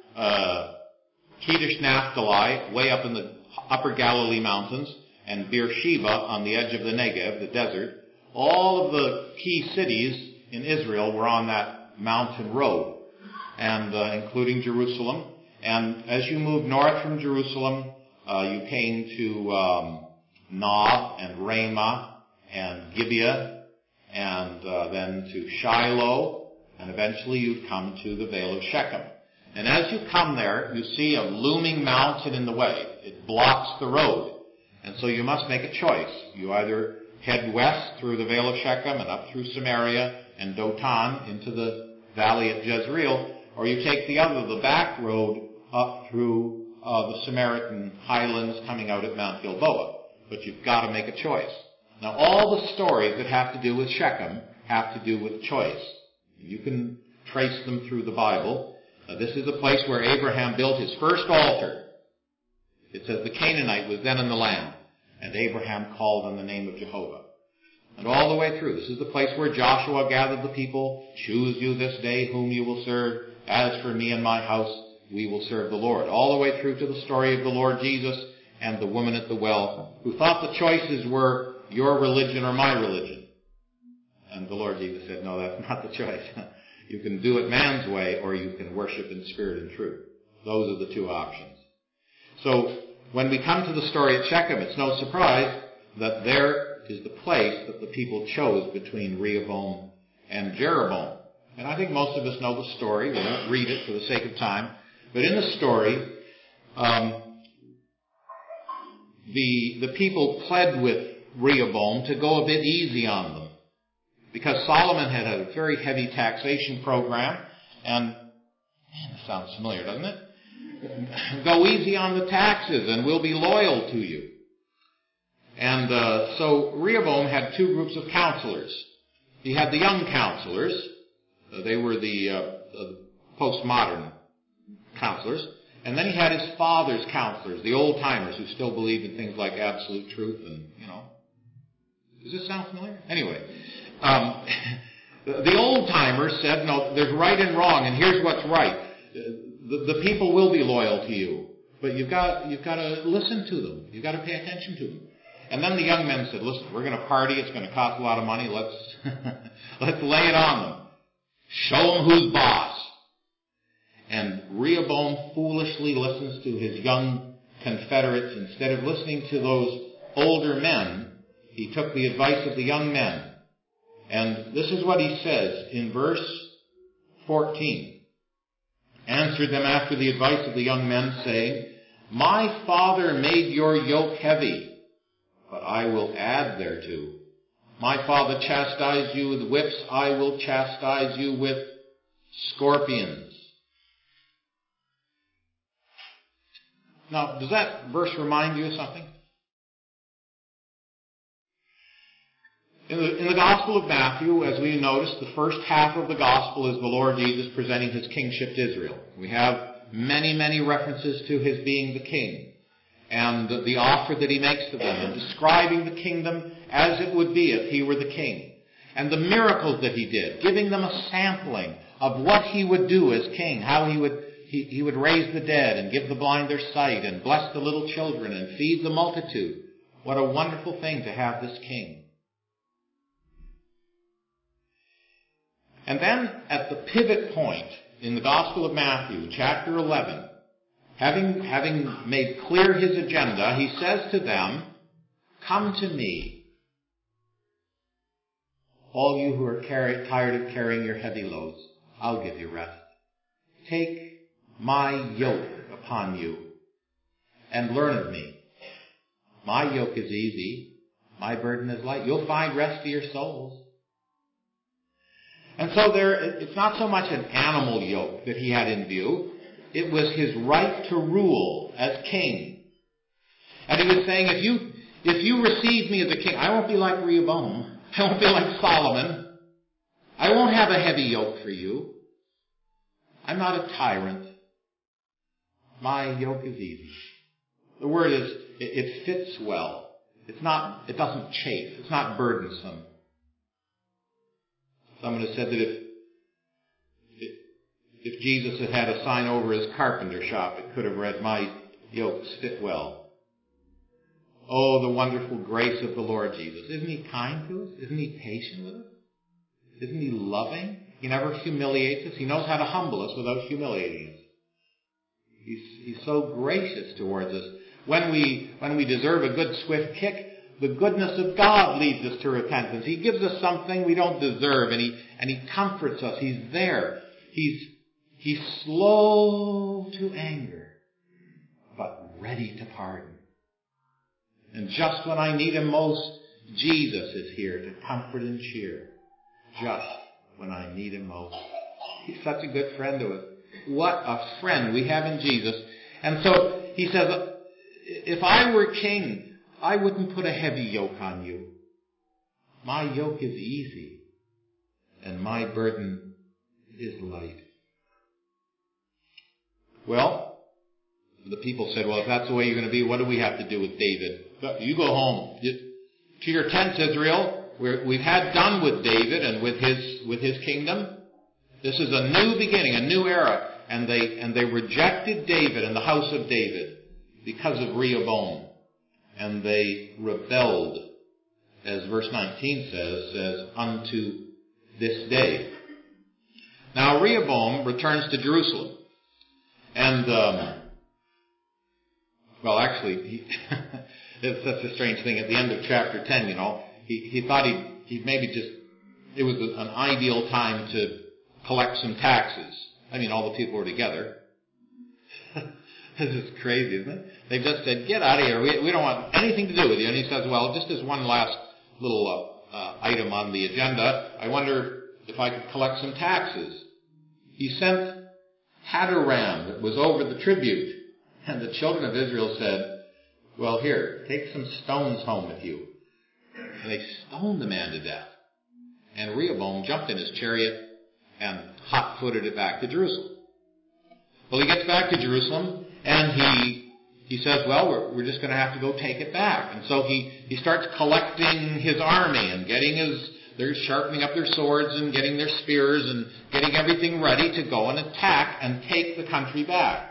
Kedesh Naphtali, way up in the upper Galilee mountains, and Beersheba on the edge of the Negev, the desert, all of the key cities in Israel were on that mountain road, and including Jerusalem. And as you moved north from Jerusalem, you came to Nob and Ramah and Gibeah, and then to Shiloh, and eventually you'd come to the Vale of Shechem. And as you come there, you see a looming mountain in the way. It blocks the road. And so you must make a choice. You either head west through the Vale of Shechem and up through Samaria and Dotan into the valley at Jezreel, or you take the other, the back road, up through the Samaritan highlands coming out at Mount Gilboa. But you've got to make a choice. Now, all the stories that have to do with Shechem have to do with choice. You can trace them through the Bible. This is a place where Abraham built his first altar. It says the Canaanite was then in the land, and Abraham called on the name of Jehovah. And all the way through, this is the place where Joshua gathered the people. Choose you this day whom you will serve. As for me and my house, we will serve the Lord. All the way through to the story of the Lord Jesus and the woman at the well, who thought the choices were your religion or my religion. And the Lord Jesus said, no, that's not the choice. You can do it man's way, or you can worship in spirit and truth. Those are the two options. So when we come to the story at Shechem, it's no surprise that there is the place that the people chose between Rehoboam and Jeroboam. And I think most of us know the story. We won't read it for the sake of time. But in the story, the people pled with Rehoboam to go a bit easy on them, because Solomon had a very heavy taxation program, and man, this sounds familiar, doesn't it? Go easy on the taxes and we'll be loyal to you. And so Rehoboam had two groups of counselors. He had the young counselors. They were the postmodern counselors. And then he had his father's counselors, the old-timers who still believed in things like absolute truth and, Does this sound familiar? Anyway, the old-timers said, no, there's right and wrong, and here's what's right. The people will be loyal to you, but you've got to listen to them. You've got to pay attention to them. And then the young men said, listen, we're going to party. It's going to cost a lot of money. Let's lay it on them. Show them who's boss. And Rehoboam foolishly listens to his young confederates. Instead of listening to those older men, he took the advice of the young men. And this is what he says in verse 14. Answered them after the advice of the young men, saying, My father made your yoke heavy, but I will add thereto. My father chastised you with whips, I will chastise you with scorpions. Now, does that verse remind you of something? In the Gospel of Matthew, as we noticed, the first half of the Gospel is the Lord Jesus presenting his kingship to Israel. We have many, many references to his being the king and the offer that he makes to them and describing the kingdom as it would be if he were the king. And the miracles that he did, giving them a sampling of what he would do as king, how he would raise the dead and give the blind their sight and bless the little children and feed the multitude. What a wonderful thing to have this king. And then at the pivot point in the Gospel of Matthew, chapter 11, having made clear his agenda, he says to them, Come to me, all you who are tired of carrying your heavy loads. I'll give you rest. Take my yoke upon you and learn of me. My yoke is easy. My burden is light. You'll find rest to your souls. And so it's not so much an animal yoke that he had in view. It was his right to rule as king. And he was saying, if you receive me as a king, I won't be like Rehoboam. I won't be like Solomon. I won't have a heavy yoke for you. I'm not a tyrant. My yoke is easy. The word is, it fits well. It doesn't chafe. It's not burdensome. Someone has said that if Jesus had had a sign over his carpenter shop, it could have read, My yokes fit well. Oh, the wonderful grace of the Lord Jesus. Isn't he kind to us? Isn't he patient with us? Isn't he loving? He never humiliates us. He knows how to humble us without humiliating us. He's so gracious towards us. When we deserve a good swift kick, the goodness of God leads us to repentance. He gives us something we don't deserve, and he comforts us. He's there. He's slow to anger, but ready to pardon. And just when I need him most, Jesus is here to comfort and cheer. Just when I need him most. He's such a good friend to us. What a friend we have in Jesus. And so he says, if I were king, I wouldn't put a heavy yoke on you. My yoke is easy, and my burden is light. Well, the people said, well, if that's the way you're going to be, what do we have to do with David? You go home. To your tents, Israel. We've had done with David and with his kingdom. This is a new beginning, a new era. And they rejected David and the house of David because of Rehoboam. And they rebelled, as verse 19 says, unto this day. Now Rehoboam returns to Jerusalem. And, well, actually, it's such a strange thing. At the end of chapter 10, he thought he'd maybe just, it was an ideal time to collect some taxes. I mean, all the people were together. This is crazy, isn't it? They've just said, get out of here. We don't want anything to do with you. And he says, well, just as one last little item on the agenda, I wonder if I could collect some taxes. He sent Hadoram that was over the tribute. And the children of Israel said, well, here, take some stones home with you. And they stoned the man to death. And Rehoboam jumped in his chariot and hot-footed it back to Jerusalem. Well, he gets back to Jerusalem, and he says, well, we're just going to have to go take it back. And so he starts collecting his army and they're sharpening up their swords and getting their spears and getting everything ready to go and attack and take the country back.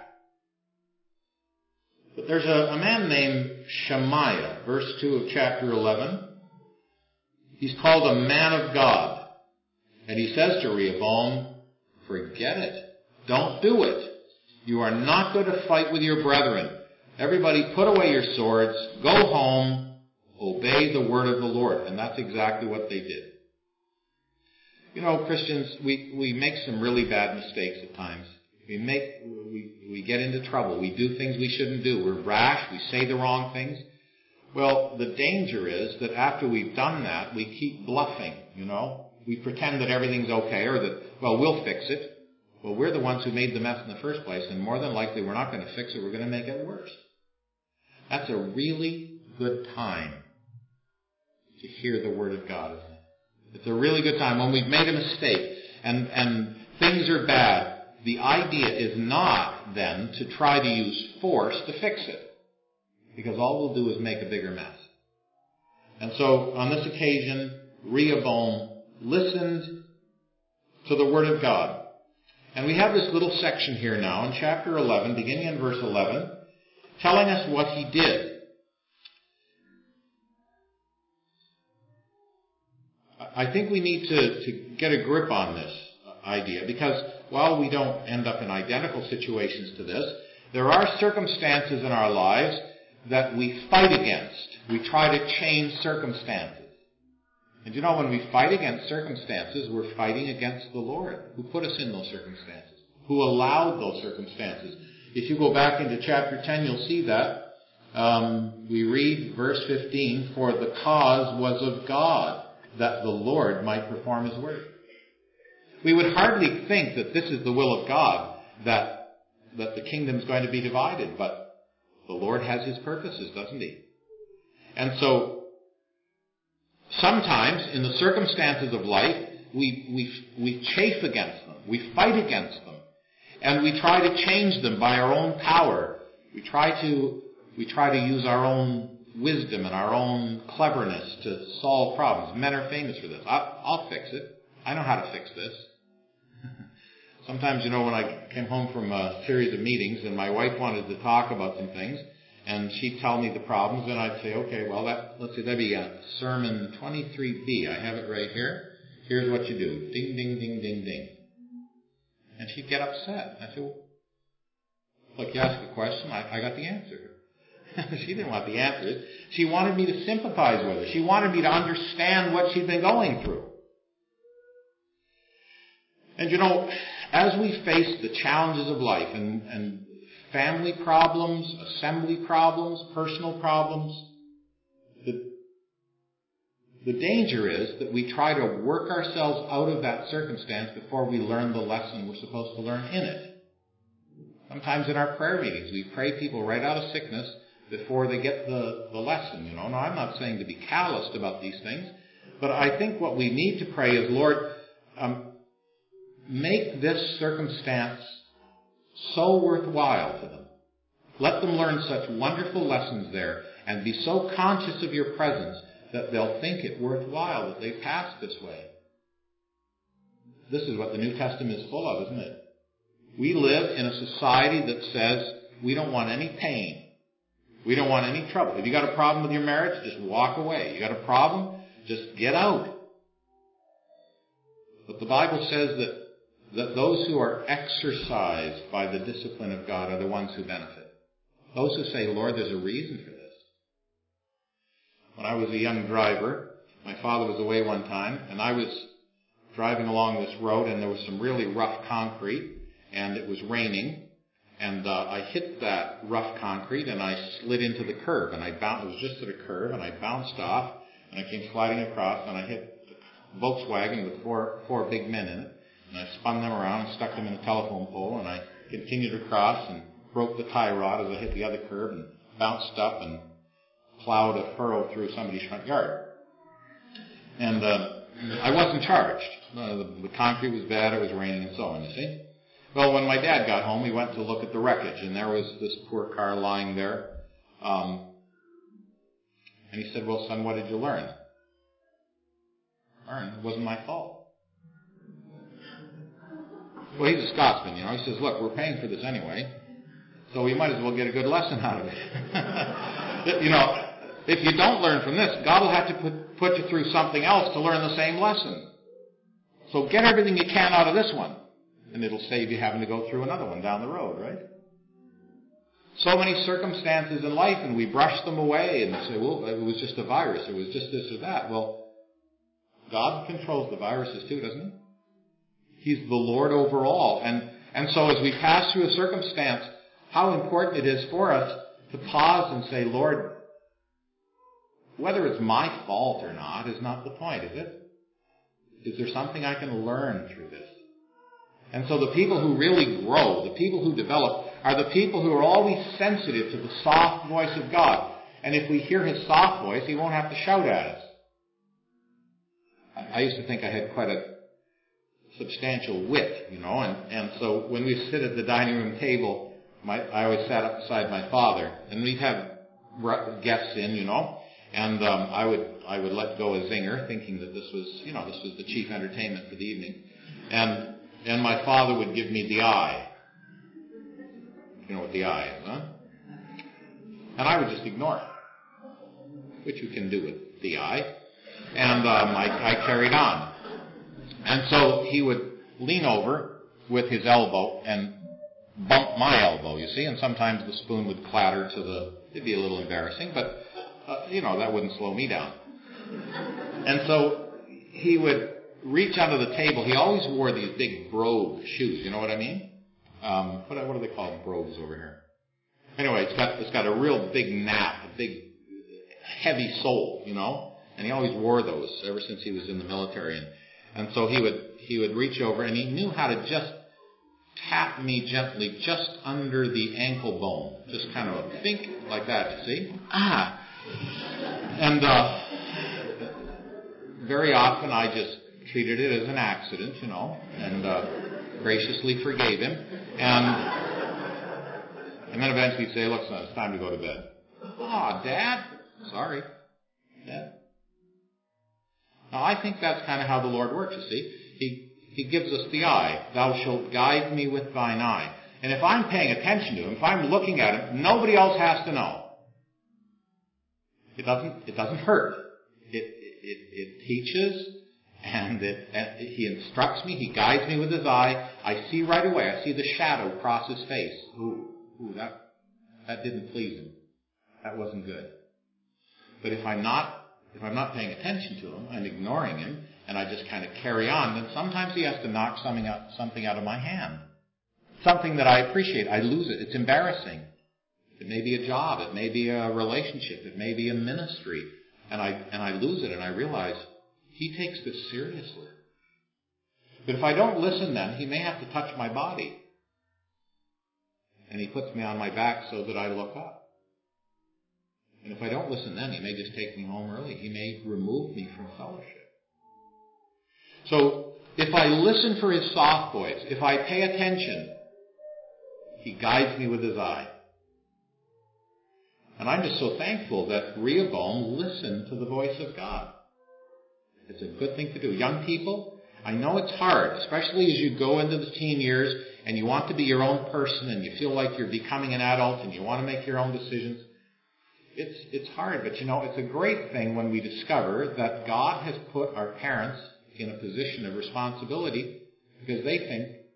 But there's a man named Shemaiah, verse 2 of chapter 11. He's called a man of God. And he says to Rehoboam, forget it. Don't do it. You are not going to fight with your brethren. Everybody put away your swords, go home, obey the word of the Lord. And that's exactly what they did. Christians, we make some really bad mistakes at times. We get into trouble. We do things we shouldn't do. We're rash. We say the wrong things. Well, the danger is that after we've done that, we keep bluffing, We pretend that everything's okay or that, well, we'll fix it. Well, we're the ones who made the mess in the first place, and more than likely we're not going to fix it. We're going to make it worse. That's a really good time to hear the Word of God, isn't it? It's a really good time when we've made a mistake and things are bad. The idea is not then to try to use force to fix it, because all we'll do is make a bigger mess. And so on this occasion, Rehoboam listened to the Word of God. And we have this little section here now in chapter 11, beginning in verse 11, telling us what he did. I think we need to get a grip on this idea, because while we don't end up in identical situations to this, there are circumstances in our lives that we fight against. We try to change circumstances. And when we fight against circumstances, we're fighting against the Lord, who put us in those circumstances, who allowed those circumstances. If you go back into chapter 10, you'll see that. We read verse 15, for the cause was of God, that the Lord might perform his word. We would hardly think that this is the will of God, that the kingdom's going to be divided, but the Lord has his purposes, doesn't he? And so, sometimes in the circumstances of life, we chafe against them. We fight against them. And we try to change them by our own power. We try to use our own wisdom and our own cleverness to solve problems. Men are famous for this. I'll fix it. I know how to fix this. Sometimes, when I came home from a series of meetings and my wife wanted to talk about some things, and she'd tell me the problems, and I'd say, okay, well, let's see, that'd be sermon 23B. I have it right here. Here's what you do. Ding, ding, ding, ding, ding. And she'd get upset. I said, well, look, you asked a question, I got the answer. She didn't want the answers. She wanted me to sympathize with her. She wanted me to understand what she'd been going through. And as we face the challenges of life and family problems, assembly problems, personal problems, the danger is that we try to work ourselves out of that circumstance before we learn the lesson we're supposed to learn in it. Sometimes in our prayer meetings, we pray people right out of sickness before they get the lesson. Now, I'm not saying to be calloused about these things, but I think what we need to pray is, Lord, make this circumstance so worthwhile to them. Let them learn such wonderful lessons there and be so conscious of your presence that they'll think it worthwhile that they passed this way. This is what the New Testament is full of, isn't it? We live in a society that says we don't want any pain. We don't want any trouble. If you got a problem with your marriage, just walk away. You got a problem, just get out. But the Bible says that those who are exercised by the discipline of God are the ones who benefit. Those who say, Lord, there's a reason for this. When I was a young driver, my father was away one time, and I was driving along this road, and there was some really rough concrete, and it was raining, and I hit that rough concrete, and I slid into the curb, and it was just at a curve, and I bounced off, and I came sliding across, and I hit a Volkswagen with four big men in it, and I spun them around and stuck them in a telephone pole, and I continued across and broke the tie rod as I hit the other curb and bounced up and plowed a furrow through somebody's front yard. And I wasn't charged. The concrete was bad, it was raining, and so on, you see. Well, when my dad got home, we went to look at the wreckage, and there was this poor car lying there. And he said, well, son, what did you learn? It wasn't my fault. Well, he's a Scotsman, you know. He says, look, we're paying for this anyway, so we might as well get a good lesson out of it. You know, if you don't learn from this, God will have to put you through something else to learn the same lesson. So get everything you can out of this one, and it'll save you having to go through another one down the road, right? So many circumstances in life, and we brush them away and say, well, it was just a virus, it was just this or that. Well, God controls the viruses too, doesn't he? He's the Lord over all. And so as we pass through a circumstance, how important it is for us to pause and say, Lord, whether it's my fault or not is not the point, is it? Is there something I can learn through this? And so the people who really grow, the people who develop, are the people who are always sensitive to the soft voice of God. And if we hear his soft voice, he won't have to shout at us. I used to think I had quite a substantial wit, you know, and so when we sit at the dining room table, I always sat up beside my father, and we'd have guests in, you know, and I would let go a zinger, thinking that this was the chief entertainment for the evening, and my father would give me the eye. You know what the eye is, huh? And I would just ignore it, which you can do with the eye, and I carried on. And so he would lean over with his elbow and bump my elbow, you see, and sometimes the spoon would clatter it'd be a little embarrassing, but, that wouldn't slow me down. And so he would reach under the table. He always wore these big brogue shoes, you know what I mean? What do they call brogues over here? Anyway, it's got a real big nap, a big heavy sole, you know, and he always wore those ever since he was in the military. And so he would reach over, and he knew how to just tap me gently just under the ankle bone. Just kind of a think like that, you see? And very often I just treated it as an accident, you know, and graciously forgave him. And then eventually he'd say, look, son, it's time to go to bed. Dad? Sorry. Dad? Now, I think that's kind of how the Lord works, you see. He gives us the eye. Thou shalt guide me with thine eye. And if I'm paying attention to him, if I'm looking at him, nobody else has to know. It doesn't hurt. It teaches, and he instructs me, he guides me with his eye. I see right away. I see the shadow cross his face. That didn't please him. That wasn't good. But if I'm not paying attention to him, I'm ignoring him, and I just kind of carry on, then sometimes he has to knock something out of my hand. Something that I appreciate. I lose it. It's embarrassing. It may be a job. It may be a relationship. It may be a ministry. And I lose it, and I realize he takes this seriously. But if I don't listen then, he may have to touch my body. And he puts me on my back so that I look up. And if I don't listen then, he may just take me home early. He may remove me from fellowship. So, if I listen for his soft voice, if I pay attention, he guides me with his eye. And I'm just so thankful that Rehoboam listened to the voice of God. It's a good thing to do. Young people, I know it's hard, especially as you go into the teen years and you want to be your own person and you feel like you're becoming an adult and you want to make your own decisions. It's hard, but it's a great thing when we discover that God has put our parents in a position of responsibility because they think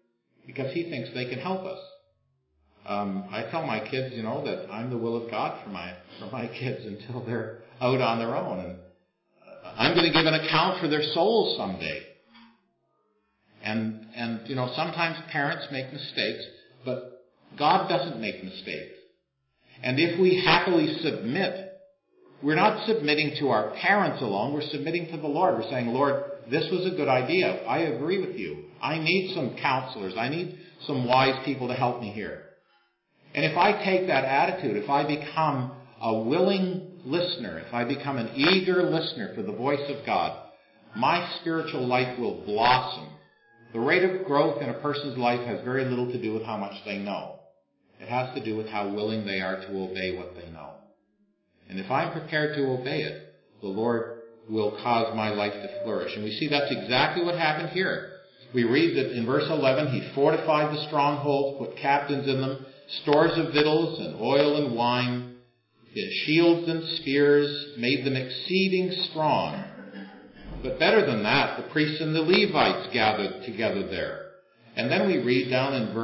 because he thinks they can help us. I tell my kids, that I'm the will of God for my kids until they're out on their own. And I'm going to give an account for their souls someday. And sometimes parents make mistakes, but God doesn't make mistakes. And if we happily submit, we're not submitting to our parents alone, we're submitting to the Lord. We're saying, Lord, this was a good idea. I agree with you. I need some counselors. I need some wise people to help me here. And if I take that attitude, if I become a willing listener, if I become an eager listener for the voice of God, my spiritual life will blossom. The rate of growth in a person's life has very little to do with how much they know. It has to do with how willing they are to obey what they know. And if I'm prepared to obey it, the Lord will cause my life to flourish. And we see that's exactly what happened here. We read that in verse 11, he fortified the strongholds, put captains in them, stores of victuals and oil and wine, shields and spears, made them exceeding strong. But better than that, the priests and the Levites gathered together there. And then we read down in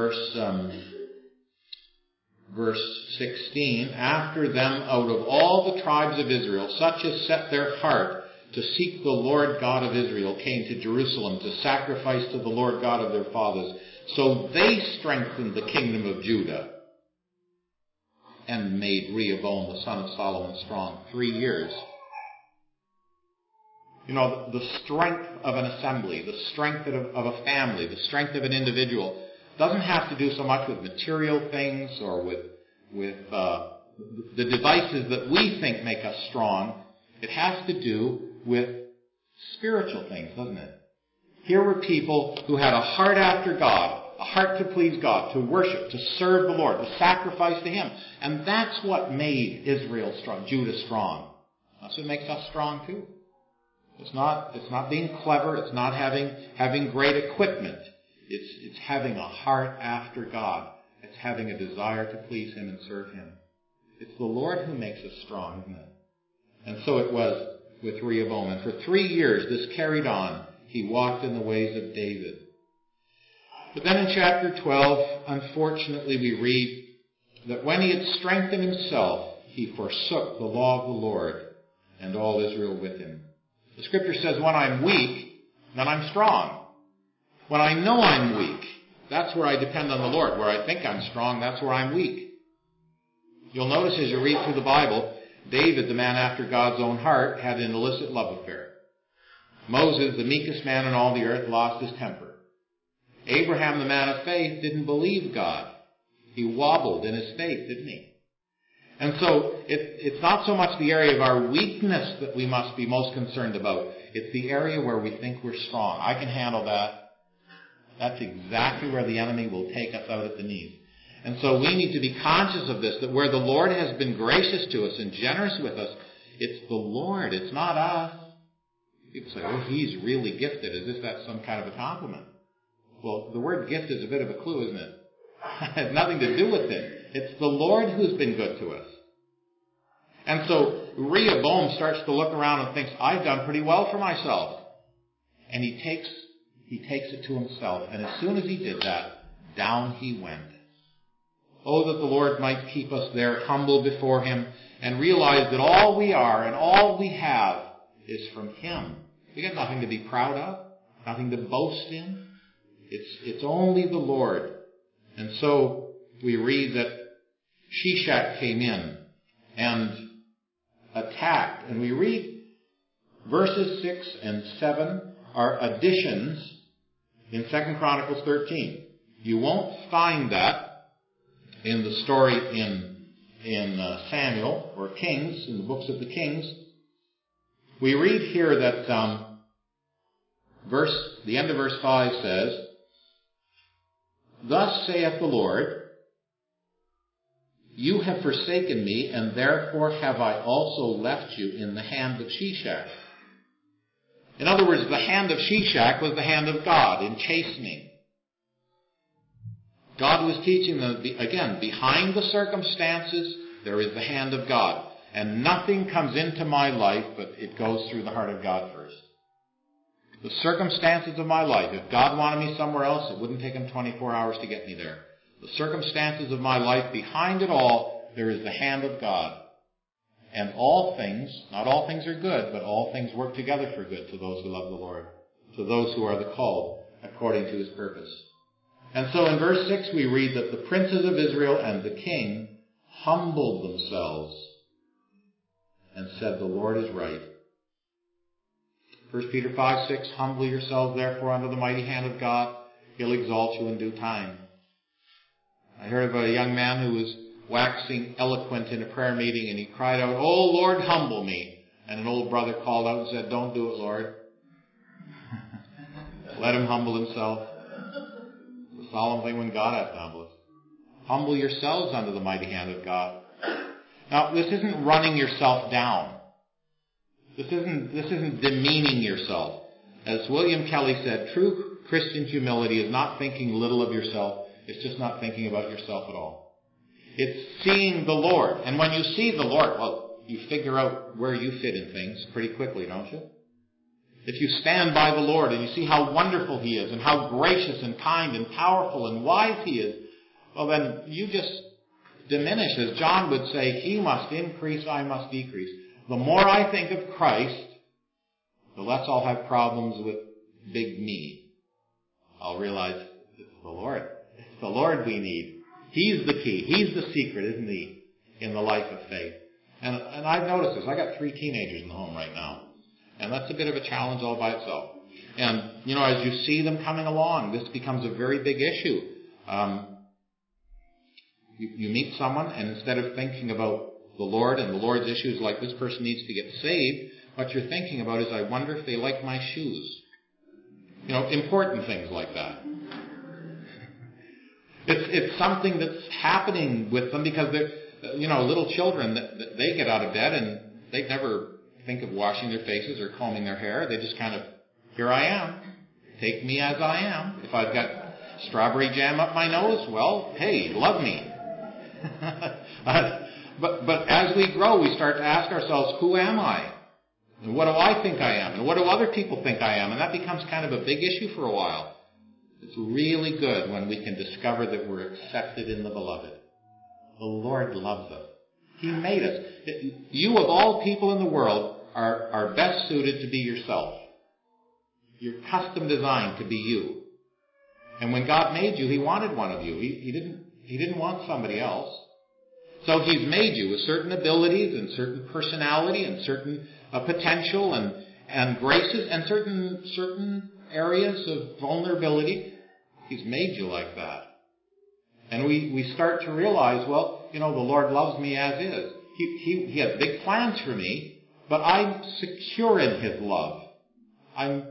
verse 16, after them out of all the tribes of Israel, such as set their heart to seek the Lord God of Israel, came to Jerusalem to sacrifice to the Lord God of their fathers. So they strengthened the kingdom of Judah and made Rehoboam the son of Solomon strong 3 years. The strength of an assembly, the strength of a family, the strength of an individual doesn't have to do so much with material things or with the devices that we think make us strong. It has to do with spiritual things, doesn't it? Here were people who had a heart after God, a heart to please God, to worship, to serve the Lord, to sacrifice to Him. And that's what made Israel strong, Judah strong. That's what makes us strong too. It's not being clever. It's not having great equipment. It's having a heart after God. It's having a desire to please Him and serve Him. It's the Lord who makes us strong, isn't it? And so it was with Rehoboam. And for 3 years this carried on. He walked in the ways of David. But then in chapter 12, unfortunately, we read that when he had strengthened himself, he forsook the law of the Lord and all Israel with him. The Scripture says, when I'm weak, then I'm strong. When I know I'm weak, that's where I depend on the Lord. Where I think I'm strong, that's where I'm weak. You'll notice as you read through the Bible, David, the man after God's own heart, had an illicit love affair. Moses, the meekest man in all the earth, lost his temper. Abraham, the man of faith, didn't believe God. He wobbled in his faith, didn't he? And so it's not so much the area of our weakness that we must be most concerned about. It's the area where we think we're strong. I can handle that. That's exactly where the enemy will take us out at the knees. And so we need to be conscious of this, that where the Lord has been gracious to us and generous with us, it's the Lord, it's not us. People say, oh, he's really gifted, as if that's some kind of a compliment. Well, the word gift is a bit of a clue, isn't it? It has nothing to do with it. It's the Lord who's been good to us. And so Rehoboam starts to look around and thinks, I've done pretty well for myself. And he takes it to himself. And as soon as he did that, down he went. Oh, that the Lord might keep us there, humble before Him, and realize that all we are and all we have is from Him. We got nothing to be proud of, nothing to boast in. It's only the Lord. And so we read that Shishak came in and attacked. And we read verses 6 and 7 are additions in 2 Chronicles 13. You won't find that in the story in Samuel or Kings, in the books of the Kings. We read here that the end of verse 5 says, Thus saith the Lord, You have forsaken me, and therefore have I also left you in the hand of Shishak. In other words, the hand of Shishak was the hand of God in chastening. God was teaching them, again, behind the circumstances, there is the hand of God. And nothing comes into my life, but it goes through the heart of God first. The circumstances of my life, if God wanted me somewhere else, it wouldn't take him 24 hours to get me there. The circumstances of my life, behind it all, there is the hand of God. And all things, not all things are good, but all things work together for good to those who love the Lord, to those who are the called according to his purpose. And so in verse 6 we read that the princes of Israel and the king humbled themselves and said, the Lord is right. 1 Peter 5:6, humble yourselves therefore under the mighty hand of God. He'll exalt you in due time. I heard of a young man who was waxing eloquent in a prayer meeting, and he cried out, oh Lord, humble me. And an old brother called out and said, don't do it, Lord. Let him humble himself. It's a solemn thing when God has to humble us. Humble yourselves under the mighty hand of God. Now, this isn't running yourself down. This isn't demeaning yourself. As William Kelly said, true Christian humility is not thinking little of yourself. It's just not thinking about yourself at all. It's seeing the Lord. And when you see the Lord, well, you figure out where you fit in things pretty quickly, don't you? If you stand by the Lord and you see how wonderful he is and how gracious and kind and powerful and wise he is, well, then you just diminish. As John would say, he must increase, I must decrease. The more I think of Christ, the less I'll have problems with big me. I'll realize it's the Lord. It's the Lord we need. He's the key. He's the secret, isn't he, in the life of faith. And I've noticed this. I got 3 teenagers in the home right now. And that's a bit of a challenge all by itself. And, as you see them coming along, this becomes a very big issue. You meet someone, and instead of thinking about the Lord and the Lord's issues like this person needs to get saved, what you're thinking about is, I wonder if they like my shoes. Important things like that. It's something that's happening with them because they're, little children, they get out of bed and they never think of washing their faces or combing their hair. They just kind of, here I am. Take me as I am. If I've got strawberry jam up my nose, well, hey, love me. But as we grow, we start to ask ourselves, who am I? And what do I think I am? And what do other people think I am? And that becomes kind of a big issue for a while. It's really good when we can discover that we're accepted in the beloved. The Lord loves us. He made us. You, of all people in the world, are best suited to be yourself. You're custom designed to be you. And when God made you, he wanted one of you. He didn't want somebody else. So he's made you with certain abilities and certain personality and certain potential and graces and certain areas of vulnerability. He's made you like that. And we start to realize, well, the Lord loves me as is. He has big plans for me, but I'm secure in his love. I'm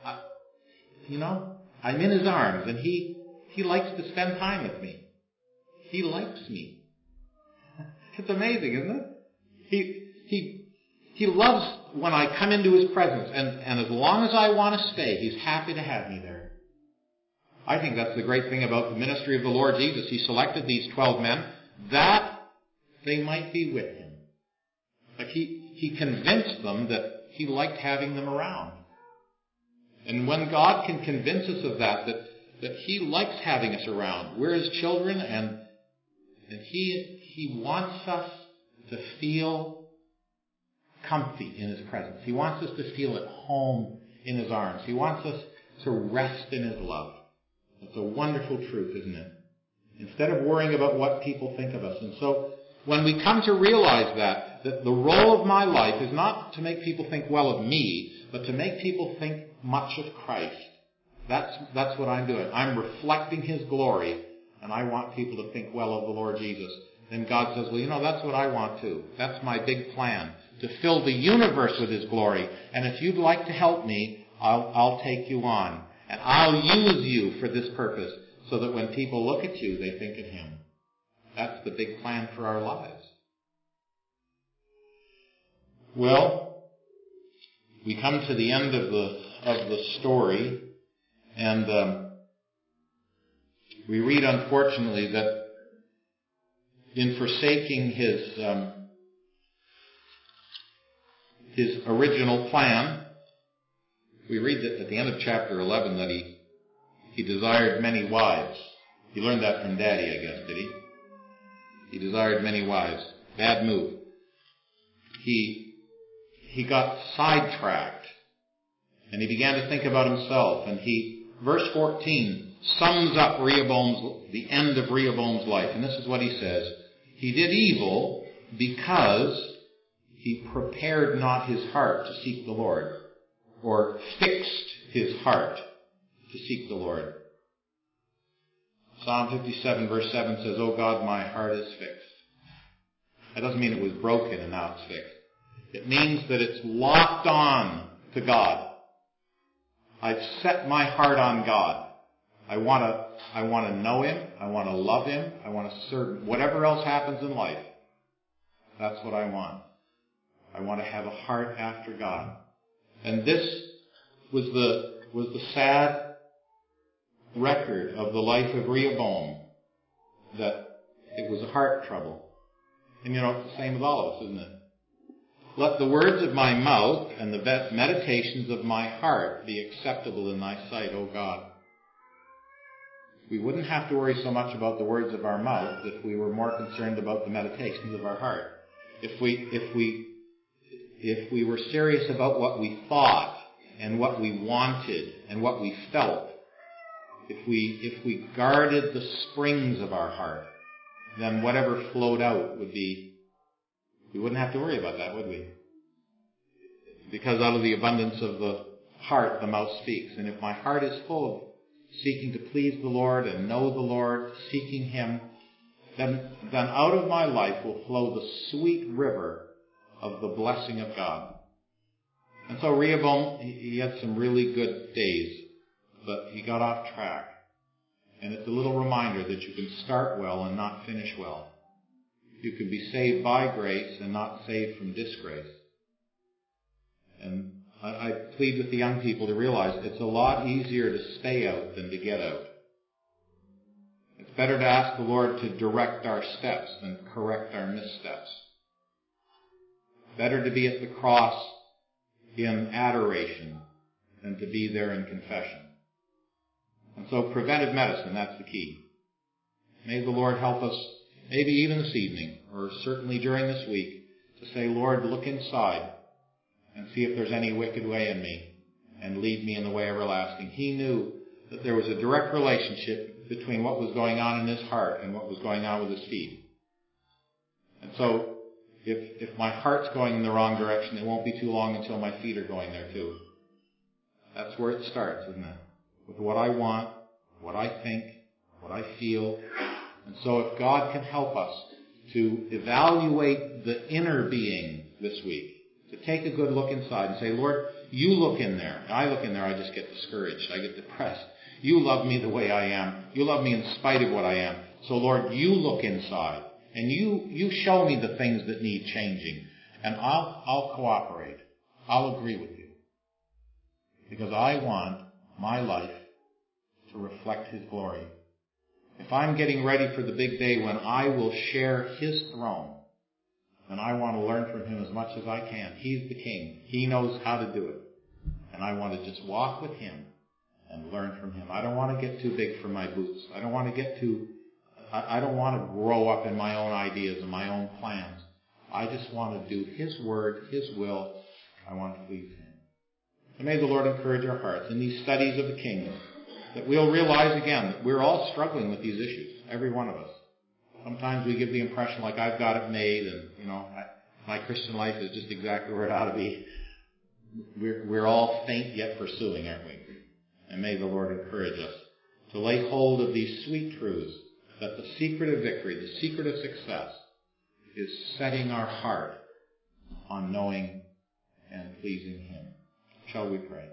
in his arms, and he likes to spend time with me. He likes me. It's amazing, isn't it? He loves when I come into his presence, and as long as I want to stay, he's happy to have me there. I think that's the great thing about the ministry of the Lord Jesus. He selected these 12 men that they might be with him. Like he convinced them that he liked having them around. And when God can convince us of that he likes having us around, we're his children, and he wants us to feel comfy in his presence. He wants us to feel at home in his arms. He wants us to rest in his love. It's a wonderful truth, isn't it? Instead of worrying about what people think of us. And so when we come to realize that the role of my life is not to make people think well of me, but to make people think much of Christ. That's what I'm doing. I'm reflecting his glory, and I want people to think well of the Lord Jesus. Then God says, well, that's what I want too. That's my big plan, to fill the universe with his glory. And if you'd like to help me, I'll take you on. And I'll use you for this purpose, so that when people look at you, they think of him. That's the big plan for our lives. Well, we come to the end of the story, and we read, unfortunately, that in forsaking his original plan, We read that at the end of chapter 11 that he desired many wives. He learned that from Daddy, I guess, did he? He desired many wives. Bad move. He got sidetracked, and he began to think about himself. And verse 14 sums up the end of Rehoboam's life. And this is what he says. He did evil because he prepared not his heart to seek the Lord, or fixed his heart to seek the Lord. Psalm 57 verse 7 says, "O God, my heart is fixed." That doesn't mean it was broken and now it's fixed. It means that it's locked on to God. I've set my heart on God. I want to know Him. I want to love Him. I want to serve Him. Whatever else happens in life, that's what I want. I want to have a heart after God. And this was the sad record of the life of Rehoboam, that it was a heart trouble. And it's the same with all of us, isn't it? Let the words of my mouth and the meditations of my heart be acceptable in thy sight, O God. We wouldn't have to worry so much about the words of our mouth if we were more concerned about the meditations of our heart. If we were serious about what we thought and what we wanted and what we felt, if we guarded the springs of our heart, then whatever flowed out we wouldn't have to worry about that, would we? Because out of the abundance of the heart, the mouth speaks. And if my heart is full of seeking to please the Lord and know the Lord, seeking Him, then out of my life will flow the sweet river of the blessing of God. And so Rehoboam, he had some really good days, but he got off track. And it's a little reminder that you can start well and not finish well. You can be saved by grace and not saved from disgrace. And I plead with the young people to realize it's a lot easier to stay out than to get out. It's better to ask the Lord to direct our steps than correct our missteps. Better to be at the cross in adoration than to be there in confession. And so preventive medicine, that's the key. May the Lord help us, maybe even this evening, or certainly during this week, to say, Lord, look inside and see if there's any wicked way in me and lead me in the way everlasting. He knew that there was a direct relationship between what was going on in his heart and what was going on with his feet. And so if my heart's going in the wrong direction, it won't be too long until my feet are going there too. That's where it starts, isn't it? With what I want, what I think, what I feel. And so if God can help us to evaluate the inner being this week, to take a good look inside and say, Lord, you look in there. I look in there, I just get discouraged. I get depressed. You love me the way I am. You love me in spite of what I am. So Lord, you look inside and you show me the things that need changing. And I'll cooperate. I'll agree with you. Because I want my life to reflect His glory. If I'm getting ready for the big day when I will share His throne, then I want to learn from Him as much as I can. He's the King. He knows how to do it. And I want to just walk with Him and learn from Him. I don't want to get too big for my boots. I don't want to grow up in my own ideas and my own plans. I just want to do His word, His will. I want to please Him. And may the Lord encourage our hearts in these studies of the kingdom, that we'll realize again that we're all struggling with these issues, every one of us. Sometimes we give the impression like I've got it made and, my Christian life is just exactly where it ought to be. We're all faint yet pursuing, aren't we? And may the Lord encourage us to lay hold of these sweet truths, that the secret of victory, the secret of success, is setting our heart on knowing and pleasing Him. Shall we pray?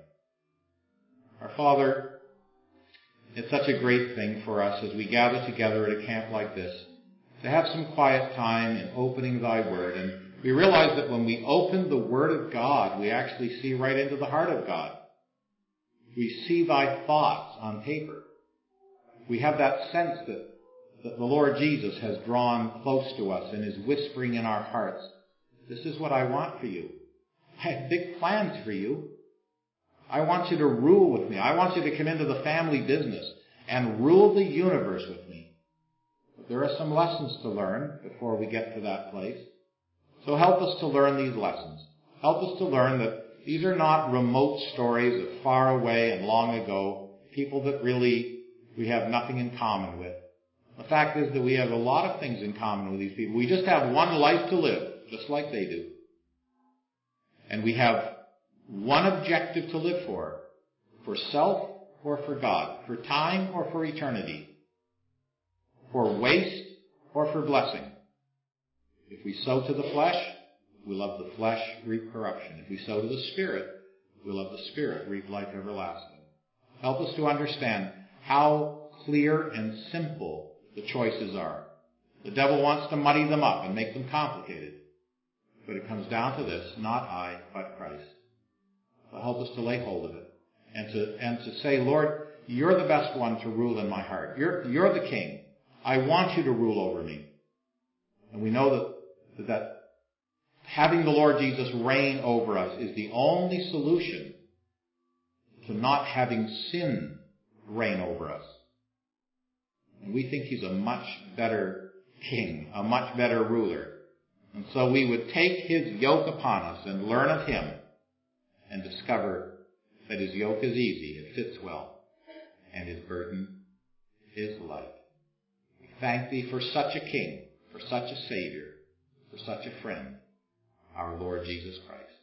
Our Father, it's such a great thing for us as we gather together at a camp like this to have some quiet time in opening Thy Word. And we realize that when we open the Word of God, we actually see right into the heart of God. We see Thy thoughts on paper. We have that sense that the Lord Jesus has drawn close to us and is whispering in our hearts, this is what I want for you. I have big plans for you. I want you to rule with me. I want you to come into the family business and rule the universe with me. But there are some lessons to learn before we get to that place. So help us to learn these lessons. Help us to learn that these are not remote stories of far away and long ago, people that really we have nothing in common with. The fact is that we have a lot of things in common with these people. We just have one life to live, just like they do. And we have one objective to live for self or for God, for time or for eternity, for waste or for blessing. If we sow to the flesh, we'll of the flesh reap corruption. If we sow to the Spirit, we'll of the Spirit reap life everlasting. Help us to understand how clear and simple the choices are. The devil wants to muddy them up and make them complicated. But it comes down to this, not I, but Christ. So help us to lay hold of it and to say, Lord, you're the best one to rule in my heart. You're the king. I want you to rule over me. And we know that having the Lord Jesus reign over us is the only solution to not having sin reign over us. And we think he's a much better king, a much better ruler. And so we would take his yoke upon us and learn of him and discover that his yoke is easy, it fits well, and his burden is light. We thank thee for such a king, for such a Savior, for such a friend, our Lord Jesus Christ.